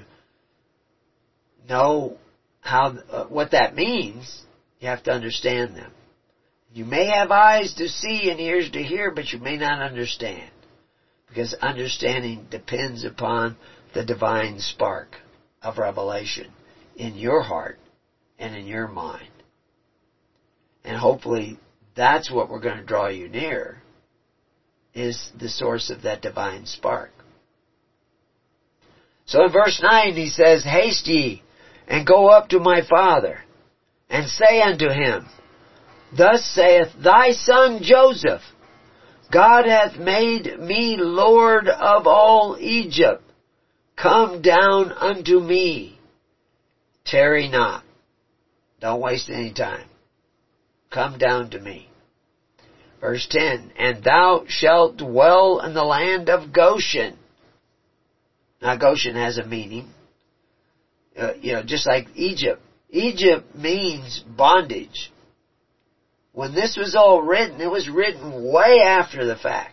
know how uh, what that means, you have to understand them. You may have eyes to see and ears to hear, but you may not understand. Because understanding depends upon the divine spark of revelation in your heart and in your mind. And hopefully that's what we're going to draw you near, is the source of that divine spark. So in verse nine he says, "Haste ye, and go up to my father, and say unto him, Thus saith thy son Joseph, God hath made me Lord of all Egypt. Come down unto me. Tarry not." Don't waste any time. Come down to me. Verse ten, "And thou shalt dwell in the land of Goshen." Now Goshen has a meaning. Uh, you know, just like Egypt. Egypt means bondage. When this was all written, it was written way after the fact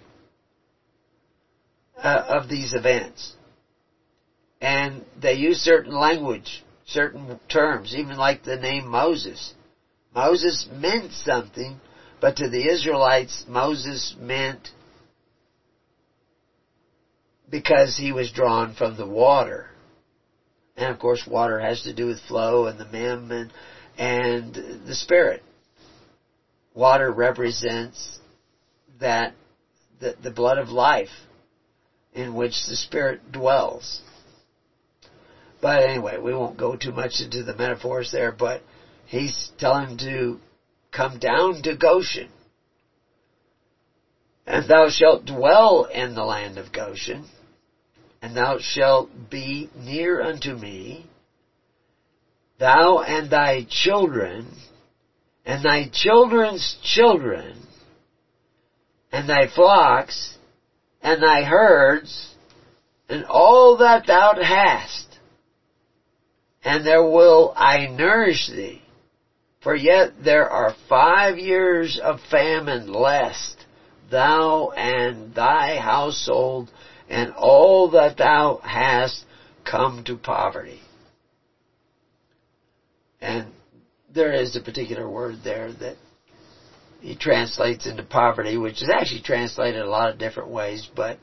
uh, of these events. And they used certain language, certain terms, even like the name Moses. Moses meant something, but to the Israelites, Moses meant because he was drawn from the water. And of course, water has to do with flow and the mem and, and the spirit. Water represents that the, the blood of life in which the Spirit dwells. But anyway, we won't go too much into the metaphors there, but he's telling him to come down to Goshen. And thou shalt dwell in the land of Goshen, and thou shalt be near unto me, thou and thy children, and thy children's children, and thy flocks, and thy herds, and all that thou hast. And there will I nourish thee, for yet there are five years of famine, lest thou and thy household and all that thou hast come to poverty. And there is a particular word there that he translates into poverty, which is actually translated a lot of different ways, but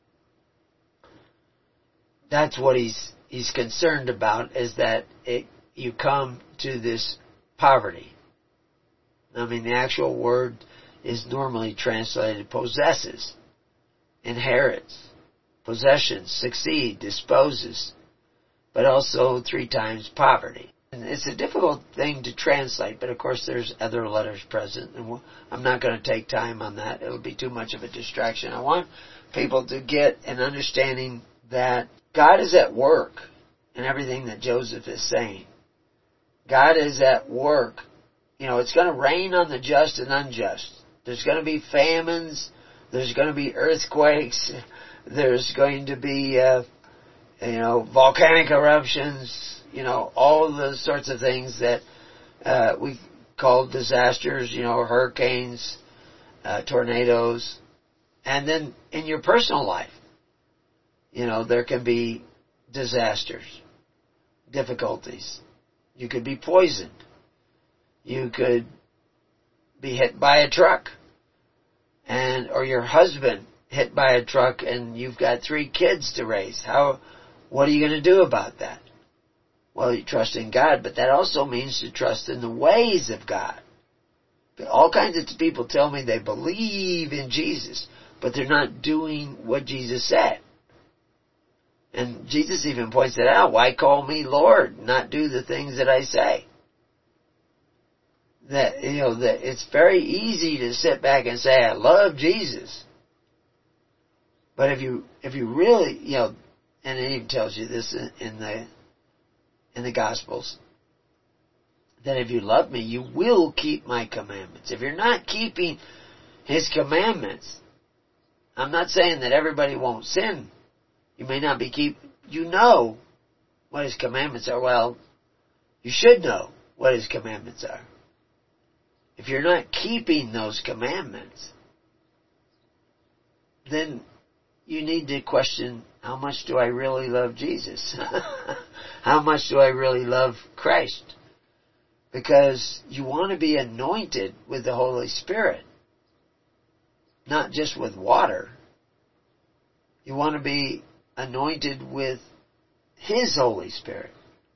that's what he's he's concerned about, is that it, you come to this poverty. I mean, the actual word is normally translated possesses, inherits, possessions, succeed, disposes, but also three times poverty. And it's a difficult thing to translate, but of course there's other letters present, and I'm not going to take time on that. It'll be too much of a distraction. I want people to get an understanding that God is at work in everything that Joseph is saying. God is at work. You know, it's going to rain on the just and unjust. There's going to be famines. There's going to be earthquakes. There's going to be, uh, you know, volcanic eruptions. You know, all of those sorts of things that uh, we call disasters. You know, hurricanes, uh, tornadoes, and then in your personal life, you know, there can be disasters, difficulties. You could be poisoned. You could be hit by a truck, and or your husband hit by a truck, and you've got three kids to raise. How? What are you going to do about that? Well, you trust in God, but that also means to trust in the ways of God. All kinds of people tell me they believe in Jesus, but they're not doing what Jesus said. And Jesus even points it out. Why call me Lord, not do the things that I say? That, you know, that it's very easy to sit back and say, I love Jesus. But if you, if you really, you know, and it even tells you this in, in the, in the Gospels, that if you love me, you will keep my commandments. If you're not keeping His commandments, I'm not saying that everybody won't sin. You may not be keep, you know what His commandments are. Well, you should know what His commandments are. If you're not keeping those commandments, then you need to question, how much do I really love Jesus? How much do I really love Christ? Because you want to be anointed with the Holy Spirit, not just with water. You want to be anointed with His Holy Spirit.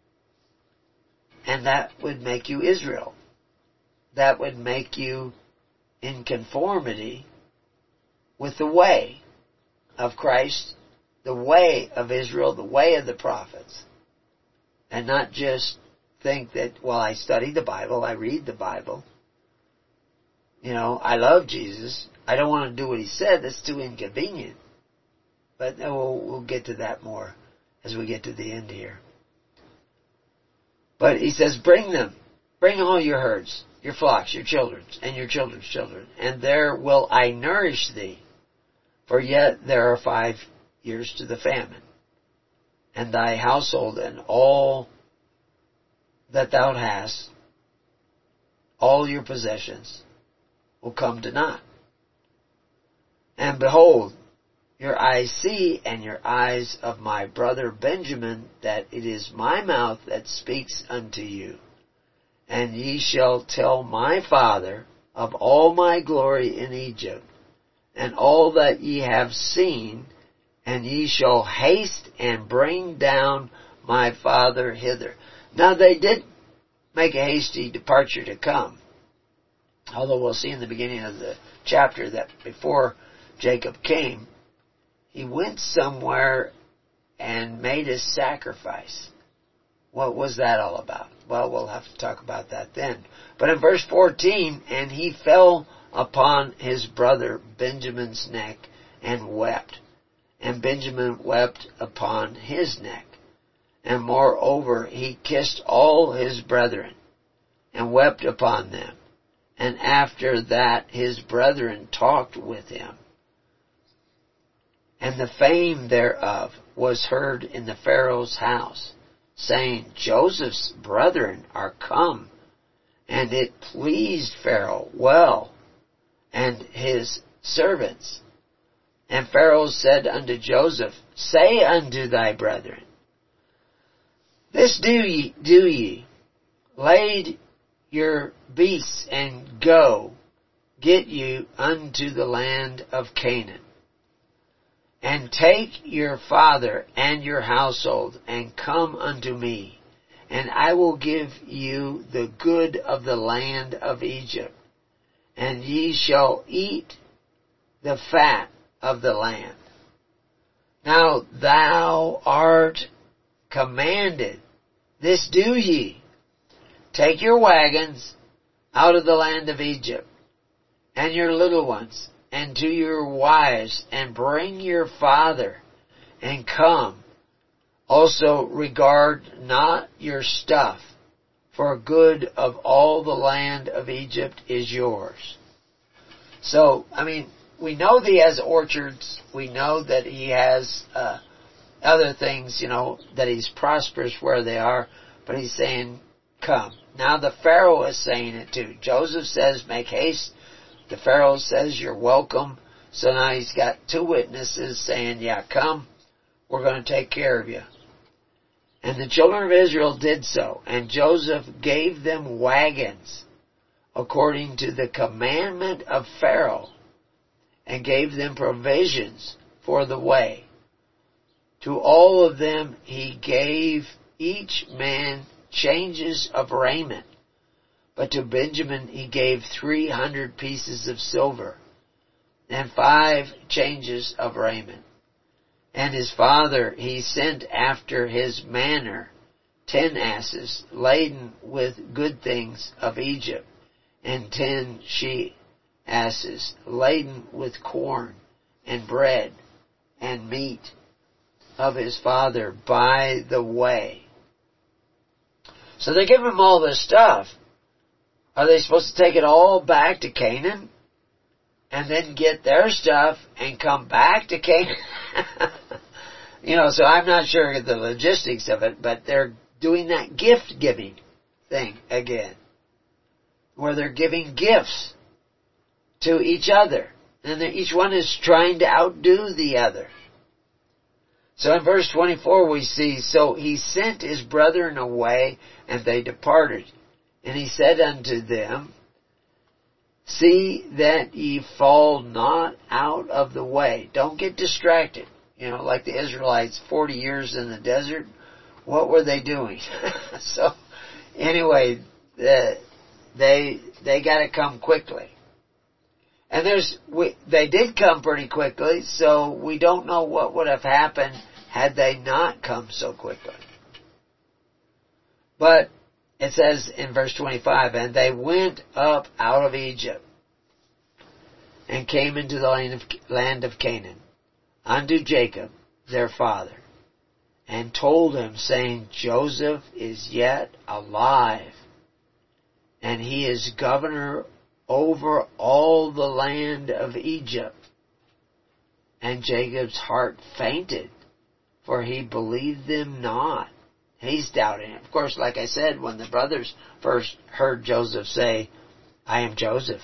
And that would make you Israel. That would make you in conformity with the way of Christ, the way of Israel, the way of the prophets. And not just think that, well, I study the Bible, I read the Bible. You know, I love Jesus. I don't want to do what He said. That's too inconvenient. But we'll, we'll get to that more as we get to the end here. But He says, bring them. Bring all your herds, your flocks, your children, and your children's children. And there will I nourish thee. For yet there are five years to the famine. And thy household and all that thou hast, all your possessions, will come to naught. And behold, your eyes see, and your eyes of my brother Benjamin, that it is my mouth that speaks unto you. And ye shall tell my father of all my glory in Egypt, and all that ye have seen, and ye shall haste and bring down my father hither. Now they did make a hasty departure to come. Although we'll see in the beginning of the chapter that before Jacob came, he went somewhere and made a sacrifice. What was that all about? Well, we'll have to talk about that then. But in verse fourteen, and he fell upon his brother Benjamin's neck and wept. And Benjamin wept upon his neck. And moreover, he kissed all his brethren and wept upon them. And after that his brethren talked with him. And the fame thereof was heard in the Pharaoh's house, saying, Joseph's brethren are come. And it pleased Pharaoh well, and his servants. And Pharaoh said unto Joseph, Say unto thy brethren, This do ye, do ye, lade your beasts and go, get you unto the land of Canaan. And take your father and your household, and come unto me, and I will give you the good of the land of Egypt, and ye shall eat the fat of the land. Now thou art commanded, this do ye, take your wagons out of the land of Egypt, and your little ones, and to your wives, and bring your father, and come. Also regard not your stuff, for good of all the land of Egypt is yours. So, I mean, we know that he has orchards. We know that he has uh, other things, you know, that he's prosperous where they are. But he's saying, come. Now the Pharaoh is saying it too. Joseph says, make haste. The Pharaoh says, you're welcome. So now he's got two witnesses saying, yeah, come. We're going to take care of you. And the children of Israel did so. And Joseph gave them wagons according to the commandment of Pharaoh, and gave them provisions for the way. To all of them he gave each man changes of raiment. But to Benjamin he gave three hundred pieces of silver, and five changes of raiment. And his father he sent after his manner ten asses laden with good things of Egypt, and ten she asses laden with corn and bread and meat of his father by the way. So they give him all this stuff. Are they supposed to take it all back to Canaan and then get their stuff and come back to Canaan? You know, so I'm not sure of the logistics of it, but they're doing that gift giving thing again, where they're giving gifts to each other, and each one is trying to outdo the other. So in verse twenty-four we see, so he sent his brethren away, and they departed. And he said unto them, See that ye fall not out of the way. Don't get distracted. You know, like the Israelites, forty years in the desert. What were they doing? So, anyway, the, they they got to come quickly. And there's we, they did come pretty quickly, so we don't know what would have happened had they not come so quickly. But it says in verse twenty-five, and they went up out of Egypt and came into the land of, land of Canaan unto Jacob their father, and told him, saying, Joseph is yet alive, and he is governor over all the land of Egypt. And Jacob's heart fainted, for he believed them not. He's doubting it. Of course, like I said, when the brothers first heard Joseph say, I am Joseph,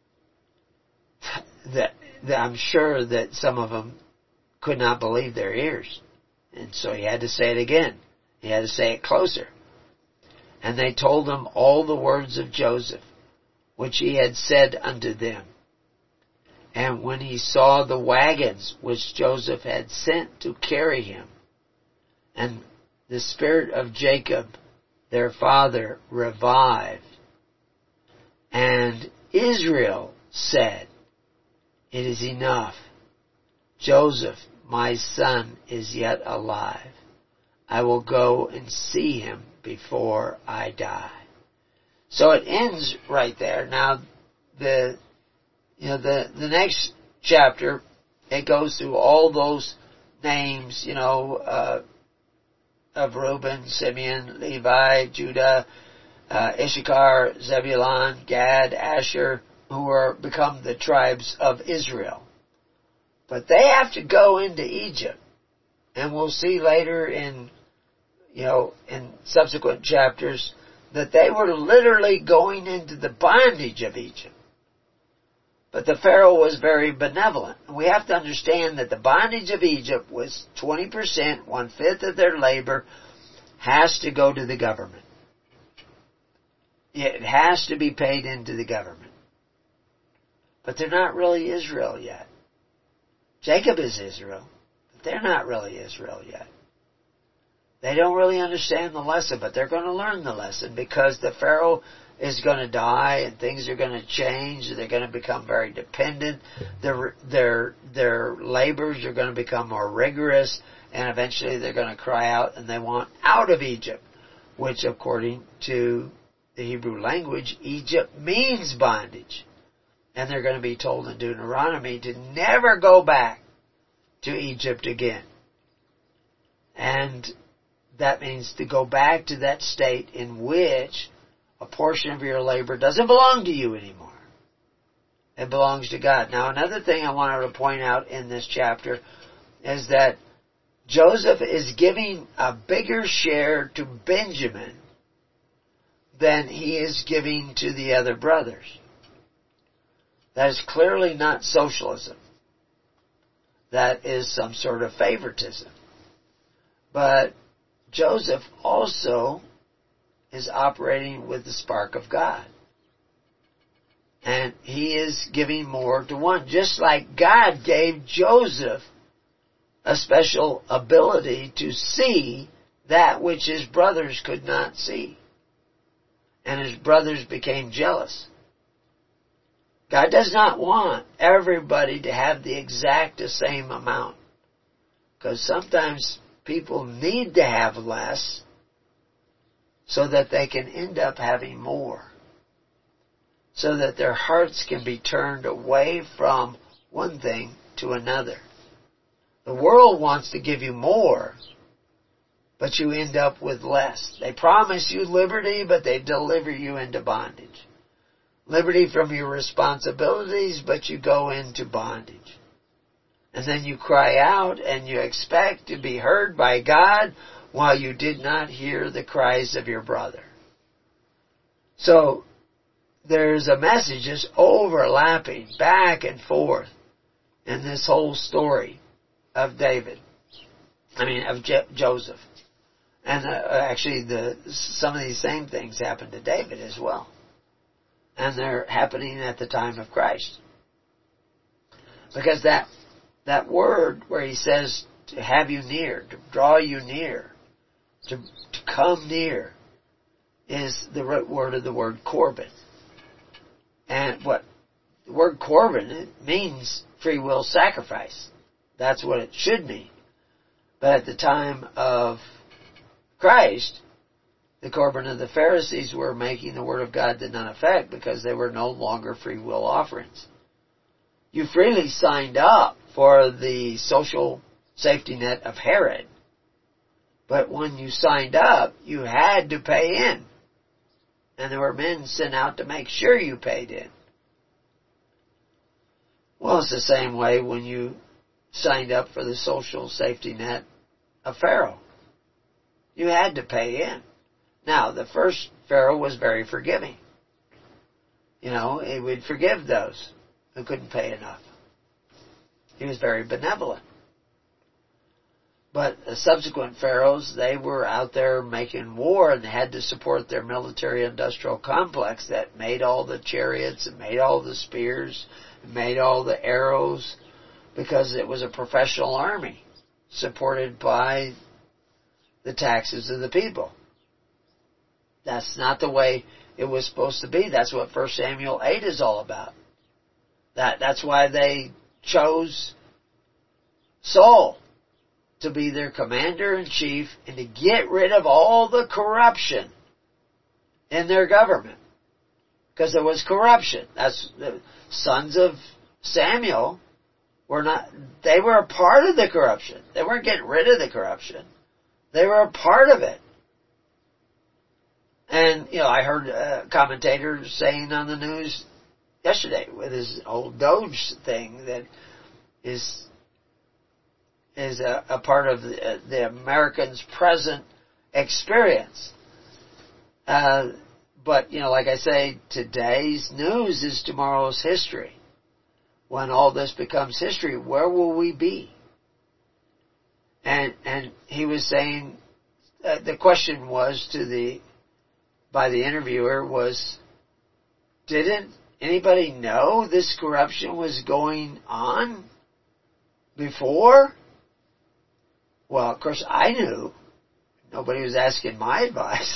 that, that I'm sure that some of them could not believe their ears. And so he had to say it again. He had to say it closer. And they told him all the words of Joseph, which he had said unto them. And when he saw the wagons which Joseph had sent to carry him, and the spirit of Jacob, their father, revived, and Israel said, It is enough. Joseph, my son, is yet alive. I will go and see him before I die. So it ends right there. Now, the, you know, the, the next chapter, it goes through all those names, you know, uh, of Reuben, Simeon, Levi, Judah, uh, Issachar, Zebulun, Gad, Asher, who are become the tribes of Israel. But they have to go into Egypt. And we'll see later in, you know, in subsequent chapters that they were literally going into the bondage of Egypt. But the Pharaoh was very benevolent. And we have to understand that the bondage of Egypt was twenty percent, one-fifth of their labor, has to go to the government. It has to be paid into the government. But they're not really Israel yet. Jacob is Israel, but they're not really Israel yet. They don't really understand the lesson, but they're going to learn the lesson because the Pharaoh is going to die and things are going to change. They're going to become very dependent. Their, their, their labors are going to become more rigorous, and eventually they're going to cry out and they want out of Egypt, which according to the Hebrew language, Egypt means bondage. And they're going to be told in Deuteronomy to never go back to Egypt again. And that means to go back to that state in which a portion of your labor doesn't belong to you anymore. It belongs to God. Now, another thing I wanted to point out in this chapter is that Joseph is giving a bigger share to Benjamin than he is giving to the other brothers. That is clearly not socialism. That is some sort of favoritism. But Joseph also is operating with the spark of God. And he is giving more to one. Just like God gave Joseph a special ability to see that which his brothers could not see. And his brothers became jealous. God does not want everybody to have the exact same amount. Because sometimes people need to have less so that they can end up having more. So that their hearts can be turned away from one thing to another. The world wants to give you more, but you end up with less. They promise you liberty, but they deliver you into bondage. Liberty from your responsibilities, but you go into bondage. And then you cry out and you expect to be heard by God while you did not hear the cries of your brother. So, there's a message just overlapping back and forth in this whole story of David. I mean, of Je- Joseph. And uh, actually, the some of these same things happened to David as well. And they're happening at the time of Christ. Because that that word where he says to have you near, to draw you near, to, to come near, is the root word of the word Corban. And what the word Corban, it means free will sacrifice. That's what it should mean. But at the time of Christ, the Corban of the Pharisees were making the Word of God to none effect because they were no longer free will offerings. You freely signed up for the social safety net of Herod. But when you signed up, you had to pay in. And there were men sent out to make sure you paid in. Well, it's the same way when you signed up for the social safety net of Pharaoh. You had to pay in. Now, the first Pharaoh was very forgiving. You know, he would forgive those who couldn't pay enough. He was very benevolent. But the subsequent pharaohs, they were out there making war and they had to support their military-industrial complex that made all the chariots and made all the spears and made all the arrows because it was a professional army supported by the taxes of the people. That's not the way it was supposed to be. That's what First Samuel eight is all about. That That's why they chose Saul to be their commander-in-chief and to get rid of all the corruption in their government. Because there was corruption. That's the sons of Samuel were not, they were a part of the corruption. They weren't getting rid of the corruption. They were a part of it. And, you know, I heard a commentator saying on the news yesterday with his old Doge thing that is is a, a part of the, the Americans' present experience. Uh, but, you know, like I say, today's news is tomorrow's history. When all this becomes history, where will we be? And and he was saying, uh, the question was to the, by the interviewer was, didn't anybody know this corruption was going on before? Well, of course I knew. Nobody was asking my advice.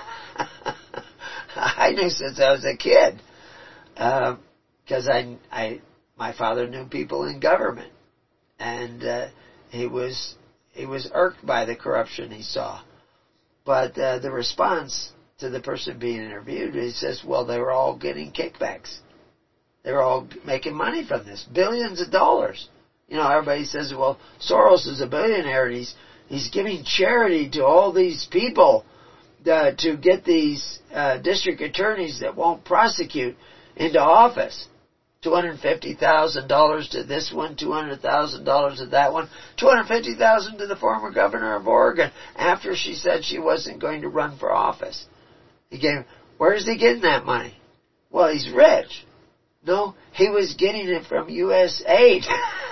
I knew since I was a kid. Because uh, I, I, my father knew people in government. And uh, he was he was irked by the corruption he saw. But uh, the response to the person being interviewed, he says, well, they were all getting kickbacks. They were all making money from this. Billions of dollars. You know, everybody says, well, Soros is a billionaire and he's, he's giving charity to all these people uh, to get these uh, district attorneys that won't prosecute into office. two hundred fifty thousand dollars to this one, two hundred thousand dollars to that one, two hundred fifty thousand dollars to the former governor of Oregon after she said she wasn't going to run for office. He gave, where is he getting that money? Well, he's rich. No, he was getting it from U S aid.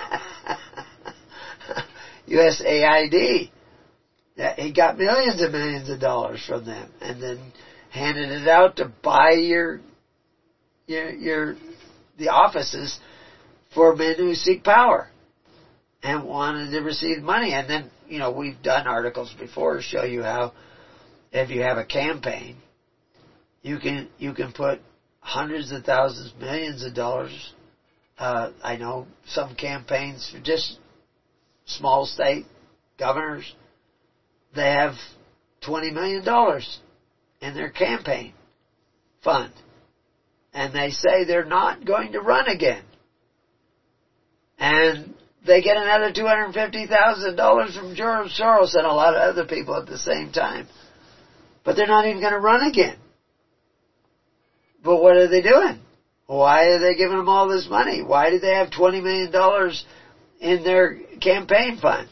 U S A I D. He got millions and millions of dollars from them and then handed it out to buy your, your, your, the offices for men who seek power and wanted to receive money. And then, you know, we've done articles before to show you how if you have a campaign, you can, you can put hundreds of thousands, millions of dollars. Uh, I know some campaigns for just small state governors, they have twenty million dollars in their campaign fund. And they say they're not going to run again. And they get another two hundred fifty thousand dollars from George Soros and a lot of other people at the same time. But they're not even going to run again. But what are they doing? Why are they giving them all this money? Why do they have twenty million dollars in their campaign fund?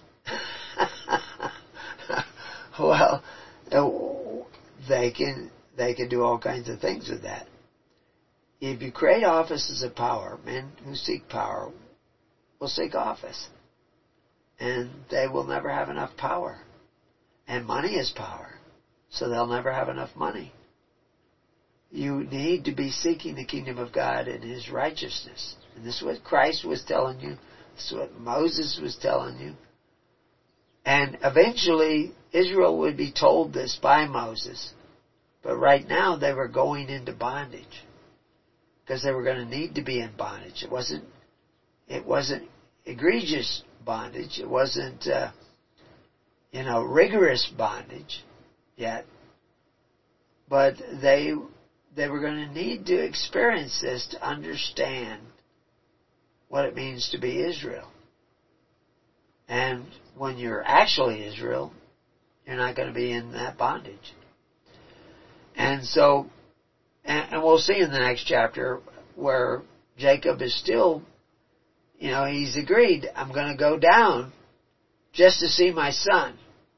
Well, they can, they can do all kinds of things with that. If you create offices of power, men who seek power will seek office. And they will never have enough power. And money is power. So they'll never have enough money. You need to be seeking the kingdom of God and His righteousness. And this is what Christ was telling you. This is what Moses was telling you. And eventually, Israel would be told this by Moses. But right now, they were going into bondage. Because they were going to need to be in bondage. It wasn't, it wasn't egregious bondage. It wasn't, uh, you know, rigorous bondage yet. But they, they were going to need to experience this to understand what it means to be Israel. And when you're actually Israel, you're not going to be in that bondage. And so, and, and we'll see in the next chapter where Jacob is still, you know, he's agreed, I'm going to go down just to see my son.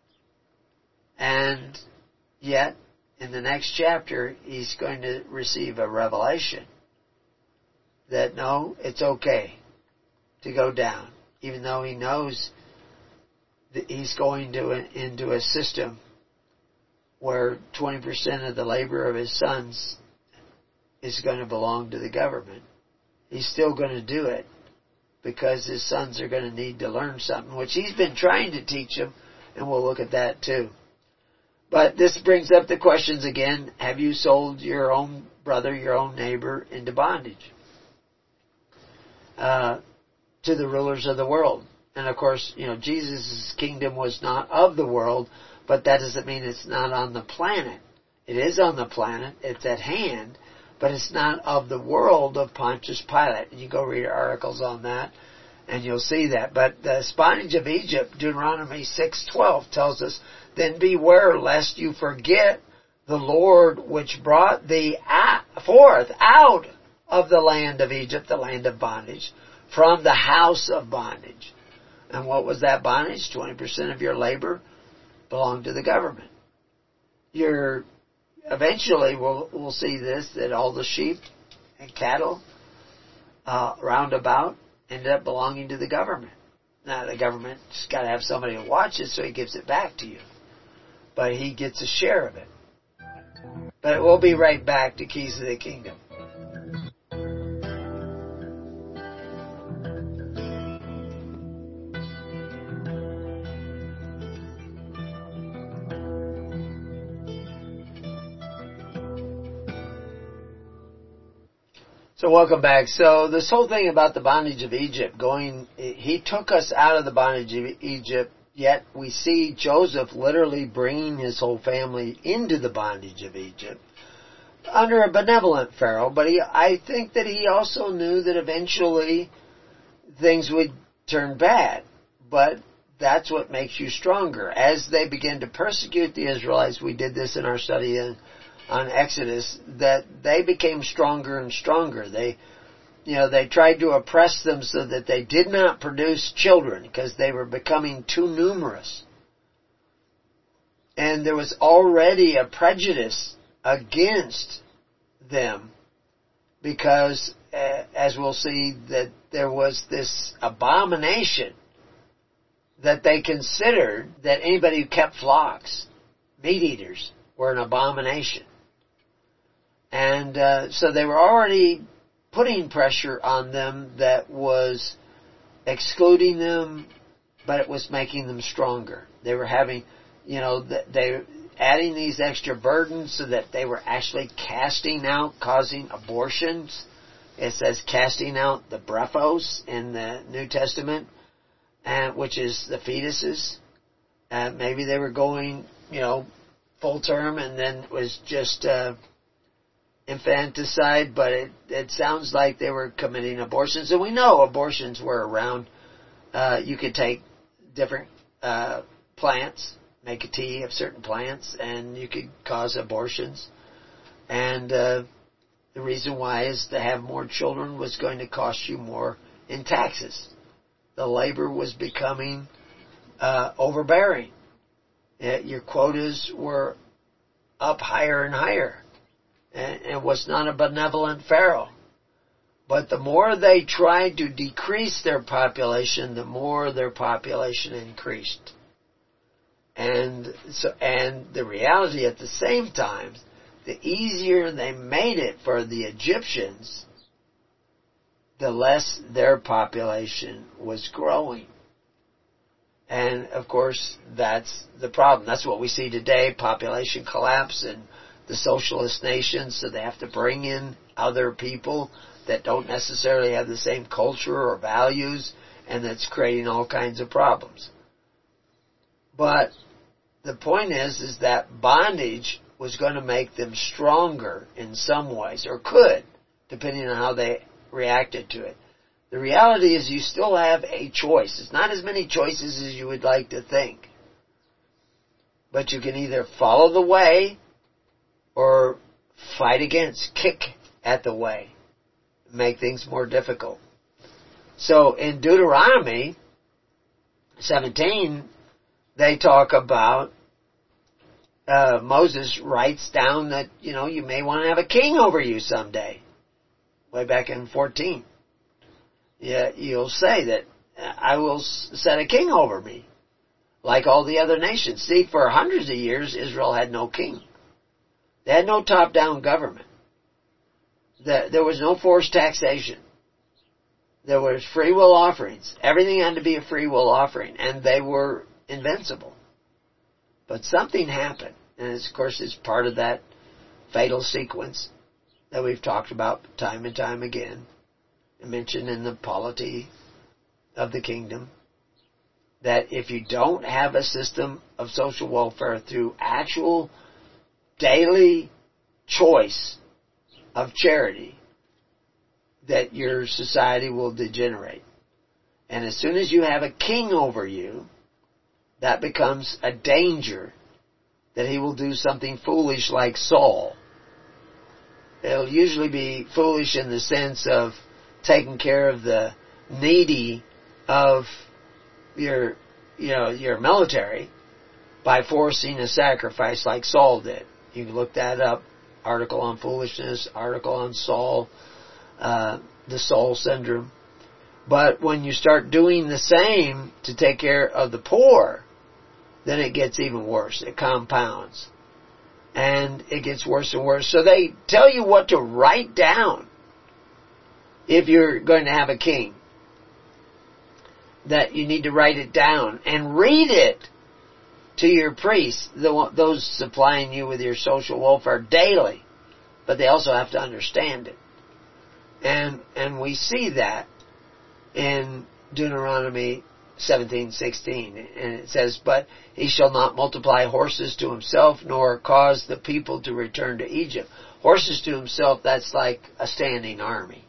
And yet, in the next chapter, he's going to receive a revelation that no, it's okay to go down, even though he knows that he's going to into a system where twenty percent of the labor of his sons is going to belong to the government. He's still going to do it because his sons are going to need to learn something, which he's been trying to teach them, and we'll look at that too. But this brings up the questions again. Have you sold your own brother, your own neighbor into bondage? Uh, to the rulers of the world. And of course, you know, Jesus' kingdom was not of the world, but that doesn't mean it's not on the planet. It is on the planet, it's at hand, but it's not of the world of Pontius Pilate. And you go read articles on that, and you'll see that. But the bondage of Egypt, Deuteronomy six twelve tells us, then beware lest you forget the Lord which brought thee forth out of the land of Egypt, the land of bondage, from the house of bondage. And what was that bondage? twenty percent of your labor belonged to the government. You're, eventually we'll, we'll see this, that all the sheep and cattle uh, round about ended up belonging to the government. Now the government's got to have somebody to watch it, so he gives it back to you. But he gets a share of it. But we'll be right back to Keys of the Kingdom. So welcome back. So this whole thing about the bondage of Egypt, going, he took us out of the bondage of Egypt, yet we see Joseph literally bringing his whole family into the bondage of Egypt under a benevolent Pharaoh. But he, I think that he also knew that eventually things would turn bad. But that's what makes you stronger. As they began to persecute the Israelites, we did this in our study in on Exodus, that they became stronger and stronger. They, you know, they tried to oppress them so that they did not produce children because they were becoming too numerous. And there was already a prejudice against them because, uh, as we'll see, that there was this abomination that they considered that anybody who kept flocks, meat eaters, were an abomination. And uh, so they were already putting pressure on them that was excluding them, but it was making them stronger. They were having, you know, they adding these extra burdens so that they were actually casting out, causing abortions. It says casting out the brephos in the New Testament, and which is the fetuses. Uh, maybe they were going, you know, full term, and then it was just uh, infanticide, but it, it sounds like they were committing abortions. And we know abortions were around. Uh, you could take different uh, plants, make a tea of certain plants, and you could cause abortions. And uh, the reason why is to have more children was going to cost you more in taxes. The labor was becoming uh, overbearing. Your quotas were up higher and higher. And it was not a benevolent Pharaoh. But the more they tried to decrease their population, the more their population increased. And so, and the reality at the same time, the easier they made it for the Egyptians, the less their population was growing. And, of course, that's the problem. That's what we see today, population collapse in the socialist nations, so they have to bring in other people that don't necessarily have the same culture or values, and that's creating all kinds of problems. But the point is, is that bondage was going to make them stronger in some ways, or could, depending on how they reacted to it. The reality is you still have a choice. It's not as many choices as you would like to think. But you can either follow the way or fight against, kick at the way, make things more difficult. So in Deuteronomy seventeen, they talk about, uh, Moses writes down that, you know, you may want to have a king over you someday. Way back in fourteen. Yeah, you'll say that I will set a king over me, like all the other nations. See, for hundreds of years, Israel had no king. They had no top-down government. There was no forced taxation. There was free will offerings. Everything had to be a free will offering, and they were invincible. But something happened, and it's, of course, it's part of that fatal sequence that we've talked about time and time again, mentioned in the polity of the kingdom. that if you don't have a system of social welfare through actual daily choice of charity, that your society will degenerate. And as soon as you have a king over you, that becomes a danger that he will do something foolish like Saul. It'll usually be foolish in the sense of taking care of the needy of your, you know, your military by forcing a sacrifice like Saul did. You can look that up. Article on foolishness, article on Saul, uh, the Saul syndrome. But when you start doing the same to take care of the poor, then it gets even worse. It compounds. And it gets worse and worse. So they tell you what to write down if you're going to have a king. That you need to write it down and read it to your priests, those supplying you with your social welfare daily. But they also have to understand it. And and we see that in Deuteronomy seventeen sixteen, and it says, "But he shall not multiply horses to himself, nor cause the people to return to Egypt." Horses to himself, that's like a standing army.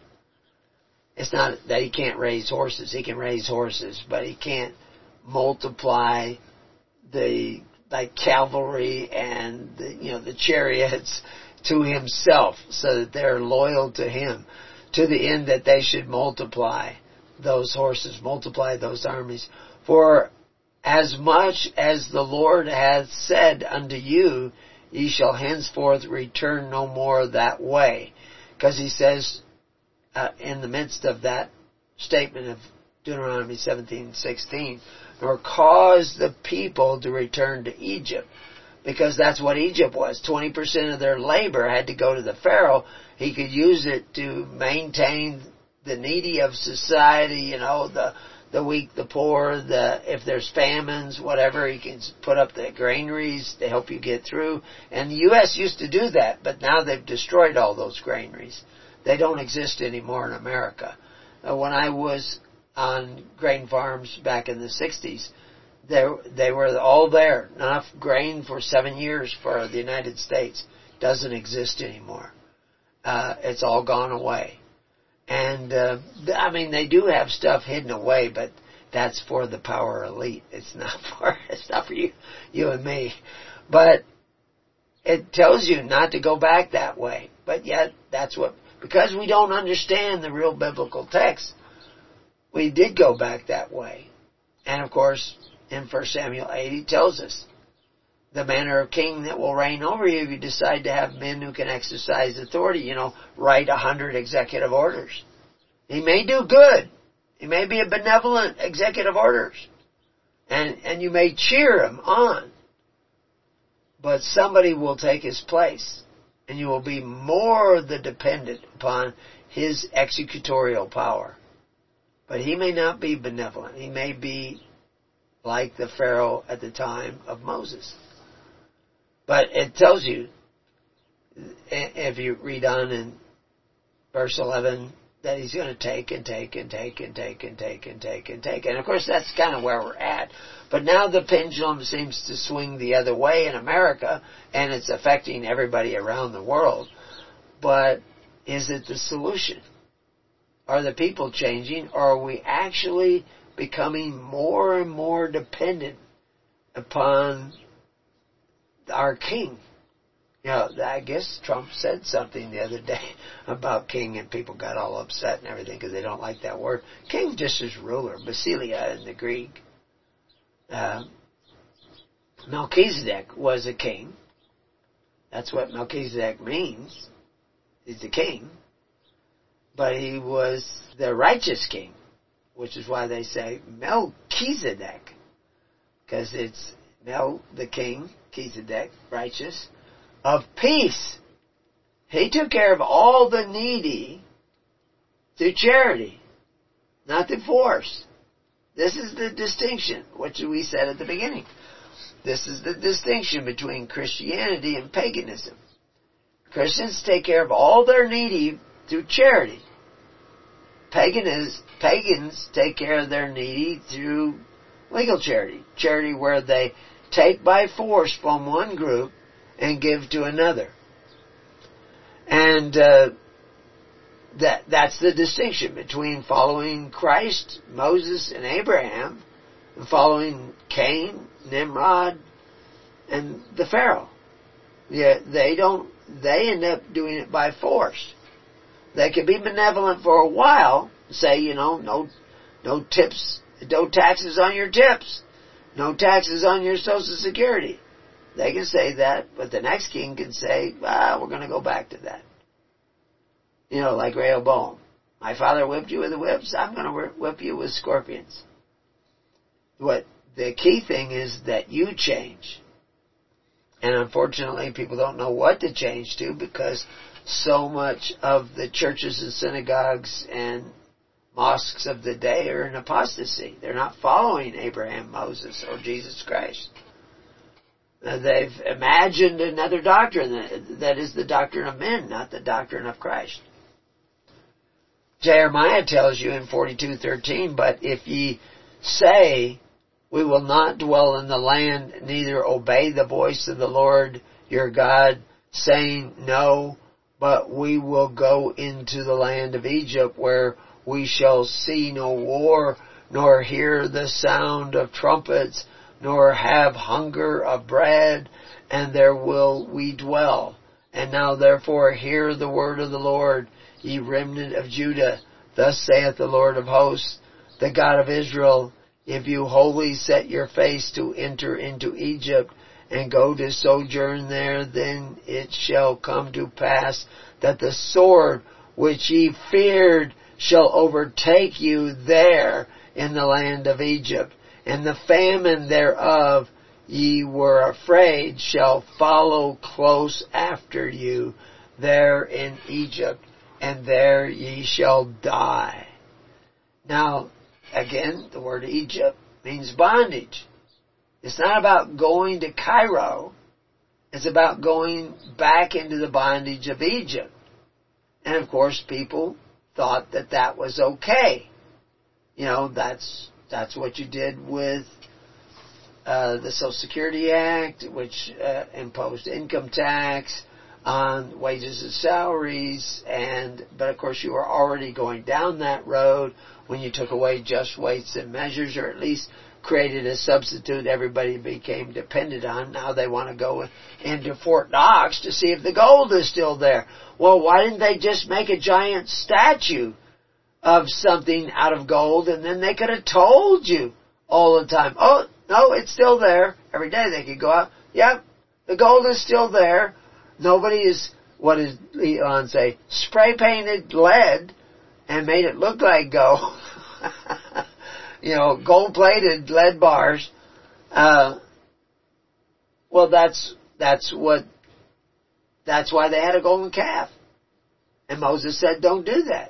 It's not that he can't raise horses. He can raise horses, but he can't multiply the like cavalry and the, you know, the chariots to himself, so that they're loyal to him, to the end that they should multiply those horses, multiply those armies. For as much as the Lord hath said unto you, ye shall henceforth return no more that way. Because he says, uh, in the midst of that statement of Deuteronomy seventeen sixteen, nor cause the people to return to Egypt. Because that's what Egypt was. twenty percent of their labor had to go to the Pharaoh. He could use it to maintain the needy of society, you know, the the weak, the poor, the if there's famines, whatever, he can put up the granaries to help you get through. And the U S used to do that, but now they've destroyed all those granaries. They don't exist anymore in America. Uh, when I was on grain farms back in the sixties, they, they were all there. Enough grain for seven years for the United States. Doesn't exist anymore. Uh, it's all gone away. And, uh, I mean, they do have stuff hidden away, but that's for the power elite. It's not for, it's not for you, you and me. But it tells you not to go back that way. But yet, that's what, because we don't understand the real biblical text, we did go back that way. And of course, in First Samuel eight, he tells us the manner of king that will reign over you if you decide to have men who can exercise authority, you know, write a hundred executive orders. He may do good. He may be a benevolent executive orders. And, and you may cheer him on. But somebody will take his place. And you will be more the dependent upon his executorial power. But he may not be benevolent. He may be like the Pharaoh at the time of Moses. But it tells you, if you read on in verse eleven, that he's going to take and take and take and take and take and take and take. And of course that's kind of where we're at. But now the pendulum seems to swing the other way in America, and it's affecting everybody around the world. But is it the solution? Are the people changing, or are we actually becoming more and more dependent upon our king? You know, I guess Trump said something the other day about king, and people got all upset and everything because they don't like that word. King just is ruler, basilia in the Greek. Uh, Melchizedek was a king. That's what Melchizedek means. He's the king. But he was the righteous king, which is why they say Melchizedek, because it's Mel, the king, Chizedek, righteous, of peace. He took care of all the needy through charity, not through force. This is the distinction, which we said at the beginning. This is the distinction between Christianity and paganism. Christians take care of all their needy through charity. Pagans, pagans take care of their needy through legal charity. Charity where they take by force from one group and give to another. And uh, that that's the distinction between following Christ, Moses, and Abraham, and following Cain, Nimrod, and the Pharaoh. Yeah, they don't. They end up doing it by force. They can be benevolent for a while, say, you know, no, no tips, no taxes on your tips, no taxes on your Social Security. They can say that, but the next king can say, ah, we're going to go back to that. You know, like Rehoboam. My father whipped you with whips, I'm going to whip you with scorpions. What the key thing is that you change. And unfortunately, people don't know what to change to because so much of the churches and synagogues and mosques of the day are in apostasy. They're not following Abraham, Moses, or Jesus Christ. Uh, they've imagined another doctrine that, that is the doctrine of men, not the doctrine of Christ. Jeremiah tells you in forty-two thirteen, but if ye say, we will not dwell in the land, neither obey the voice of the Lord your God, saying, no, but we will go into the land of Egypt, where we shall see no war, nor hear the sound of trumpets, nor have hunger of bread, and there will we dwell. And now therefore hear the word of the Lord, ye remnant of Judah. Thus saith the Lord of hosts, the God of Israel, if you wholly set your face to enter into Egypt, and go to sojourn there, then it shall come to pass that the sword which ye feared shall overtake you there in the land of Egypt, and the famine thereof ye were afraid shall follow close after you there in Egypt, and there ye shall die. Now, again, the word Egypt means bondage. It's not about going to Cairo. It's about going back into the bondage of Egypt. And of course, people thought that that was okay. You know, that's that's what you did with uh, the Social Security Act, which uh, imposed income tax on wages and salaries. And but of course, you were already going down that road when you took away just weights and measures, or at least created a substitute everybody became dependent on. Now they want to go into Fort Knox to see if the gold is still there. Well, why didn't they just make a giant statue of something out of gold, and then they could have told you all the time, oh, no, it's still there. Every day they could go out, yep, the gold is still there. Nobody is, what does Leon say, spray painted lead and made it look like gold. You know, gold-plated lead bars. Uh, well, that's that's what. That's why they had a golden calf, and Moses said, "Don't do that."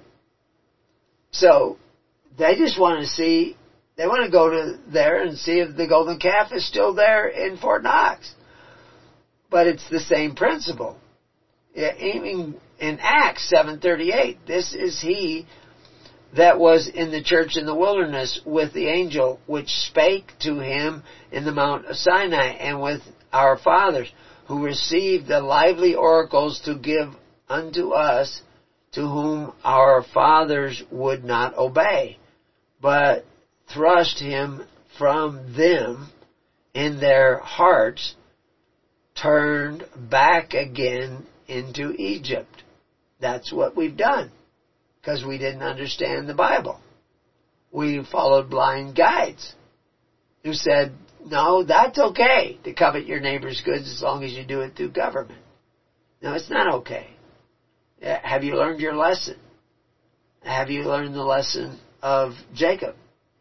So they just want to see. They want to go to there and see if the golden calf is still there in Fort Knox. But it's the same principle. Yeah, even in Acts seven thirty-eight, this is he that was in the church in the wilderness with the angel which spake to him in the Mount of Sinai, and with our fathers, who received the lively oracles to give unto us, to whom our fathers would not obey, but thrust him from them in their hearts, turned back again into Egypt. That's what we've done. Because we didn't understand the Bible. We followed blind guides who said, no, that's okay to covet your neighbor's goods as long as you do it through government. No, it's not okay. Have you learned your lesson? Have you learned the lesson of Jacob?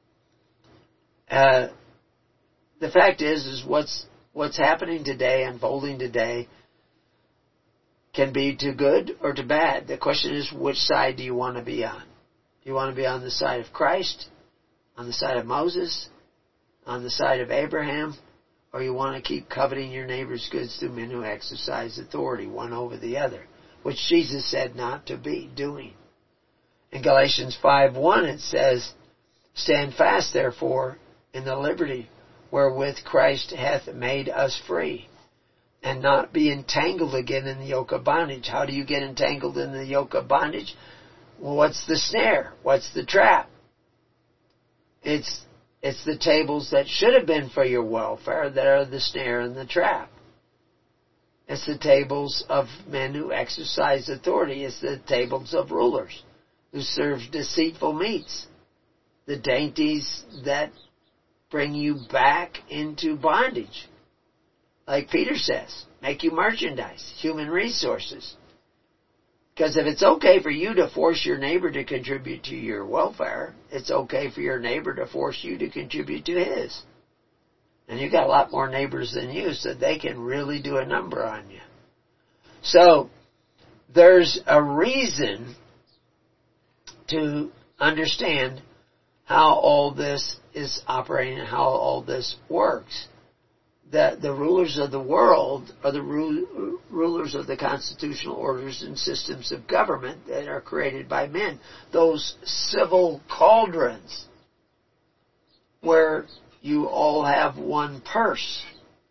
Uh, the fact is, is what's what's happening today, unfolding today, can be to good or to bad. The question is, which side do you want to be on? Do you want to be on the side of Christ, on the side of Moses, on the side of Abraham, or you want to keep coveting your neighbor's goods through men who exercise authority, one over the other, which Jesus said not to be doing. In Galatians five one it says, stand fast, therefore, in the liberty wherewith Christ hath made us free, and not be entangled again in the yoke of bondage. How do you get entangled in the yoke of bondage? Well, what's the snare? What's the trap? It's it's the tables that should have been for your welfare that are the snare and the trap. It's the tables of men who exercise authority. It's the tables of rulers who serve deceitful meats. The dainties that bring you back into bondage. Like Peter says, make you merchandise, human resources. Because if it's okay for you to force your neighbor to contribute to your welfare, it's okay for your neighbor to force you to contribute to his. And you've got a lot more neighbors than you, so they can really do a number on you. So, there's a reason to understand how all this is operating and how all this works. That the rulers of the world are the ru- rulers of the constitutional orders and systems of government that are created by men. Those civil cauldrons where you all have one purse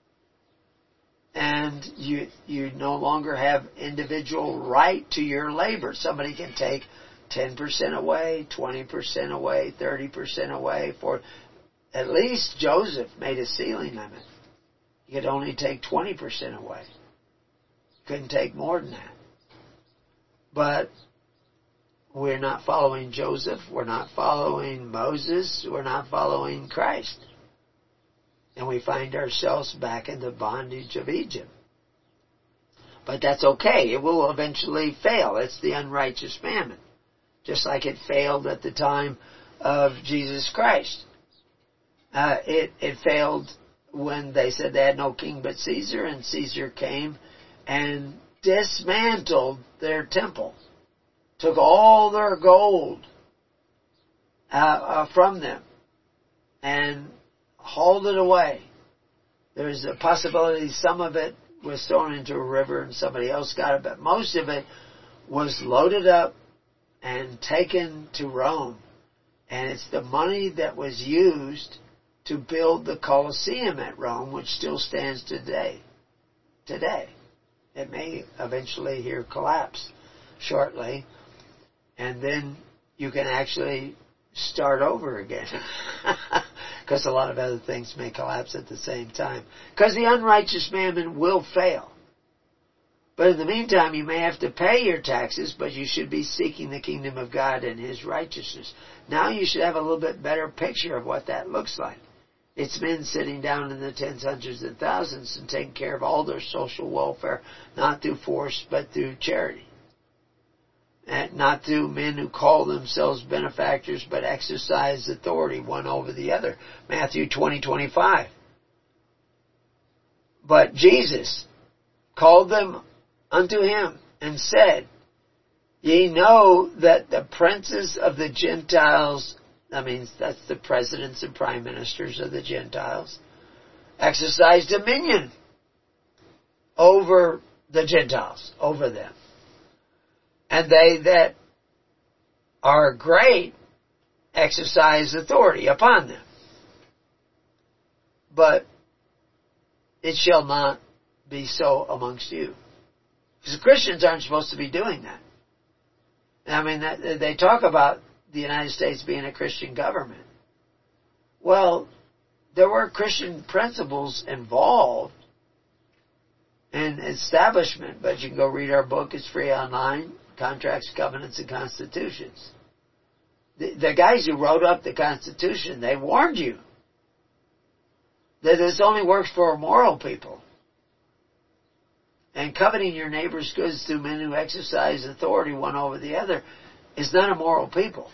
and you you no longer have individual right to your labor. Somebody can take ten percent away, twenty percent away, thirty percent away. For at least Joseph made a ceiling limit. You could only take twenty percent away. Couldn't take more than that. But we're not following Joseph. We're not following Moses. We're not following Christ. And we find ourselves back in the bondage of Egypt. But that's okay. It will eventually fail. It's the unrighteous mammon. Just like it failed at the time of Jesus Christ. Uh, it, it failed when they said they had no king but Caesar, and Caesar came and dismantled their temple, took all their gold uh, uh, from them, and hauled it away. There's a possibility some of it was thrown into a river and somebody else got it, but most of it was loaded up and taken to Rome. And it's the money that was used to build the Colosseum at Rome, which still stands today. Today. It may eventually here collapse shortly. And then you can actually start over again. Because a lot of other things may collapse at the same time. Because the unrighteous mammon will fail. But in the meantime, you may have to pay your taxes, but you should be seeking the kingdom of God and His righteousness. Now you should have a little bit better picture of what that looks like. It's men sitting down in the tens, hundreds, and thousands and taking care of all their social welfare, not through force, but through charity. And not through men who call themselves benefactors, but exercise authority one over the other. Matthew twenty, twenty-five. But Jesus called them unto Him and said, Ye know that the princes of the Gentiles, that means that's the presidents and prime ministers of the Gentiles, exercise dominion over the Gentiles, over them. And they that are great exercise authority upon them. But it shall not be so amongst you. Because Christians aren't supposed to be doing that. I mean, they talk about the United States being a Christian government. Well, there were Christian principles involved in establishment, but you can go read our book. It's free online. Contracts, Covenants, and Constitutions. The, the guys who wrote up the Constitution, they warned you that this only works for moral people. And coveting your neighbor's goods through men who exercise authority one over the other is not a moral people.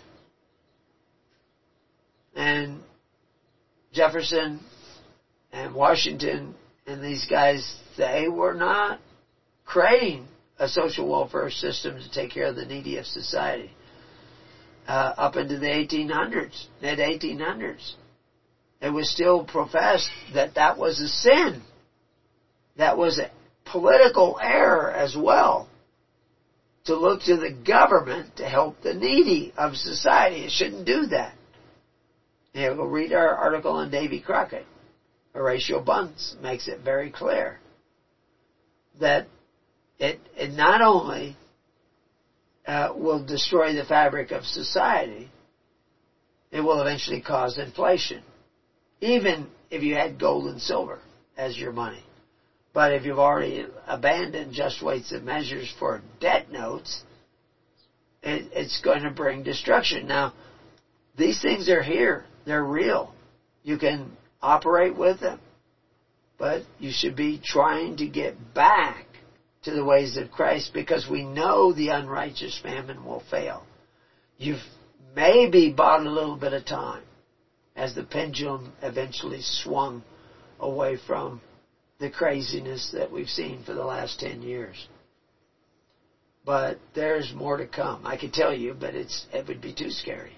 And Jefferson and Washington and these guys, they were not creating a social welfare system to take care of the needy of society. Uh, up into the eighteen hundreds, mid eighteen hundreds. It was still professed that that was a sin. That was a political error as well. To look to the government to help the needy of society. It shouldn't do that. You know, go read our article on Davy Crockett. Horatio Bunce makes it very clear that it, it not only uh, will destroy the fabric of society, it will eventually cause inflation, even if you had gold and silver as your money. But if you've already abandoned just weights and measures for debt notes, it, it's going to bring destruction. Now, these things are here. They're real. You can operate with them. But you should be trying to get back to the ways of Christ, because we know the unrighteous mammon will fail. You've maybe bought a little bit of time as the pendulum eventually swung away from the craziness that we've seen for the last ten years. But there's more to come. I could tell you, but it's it would be too scary.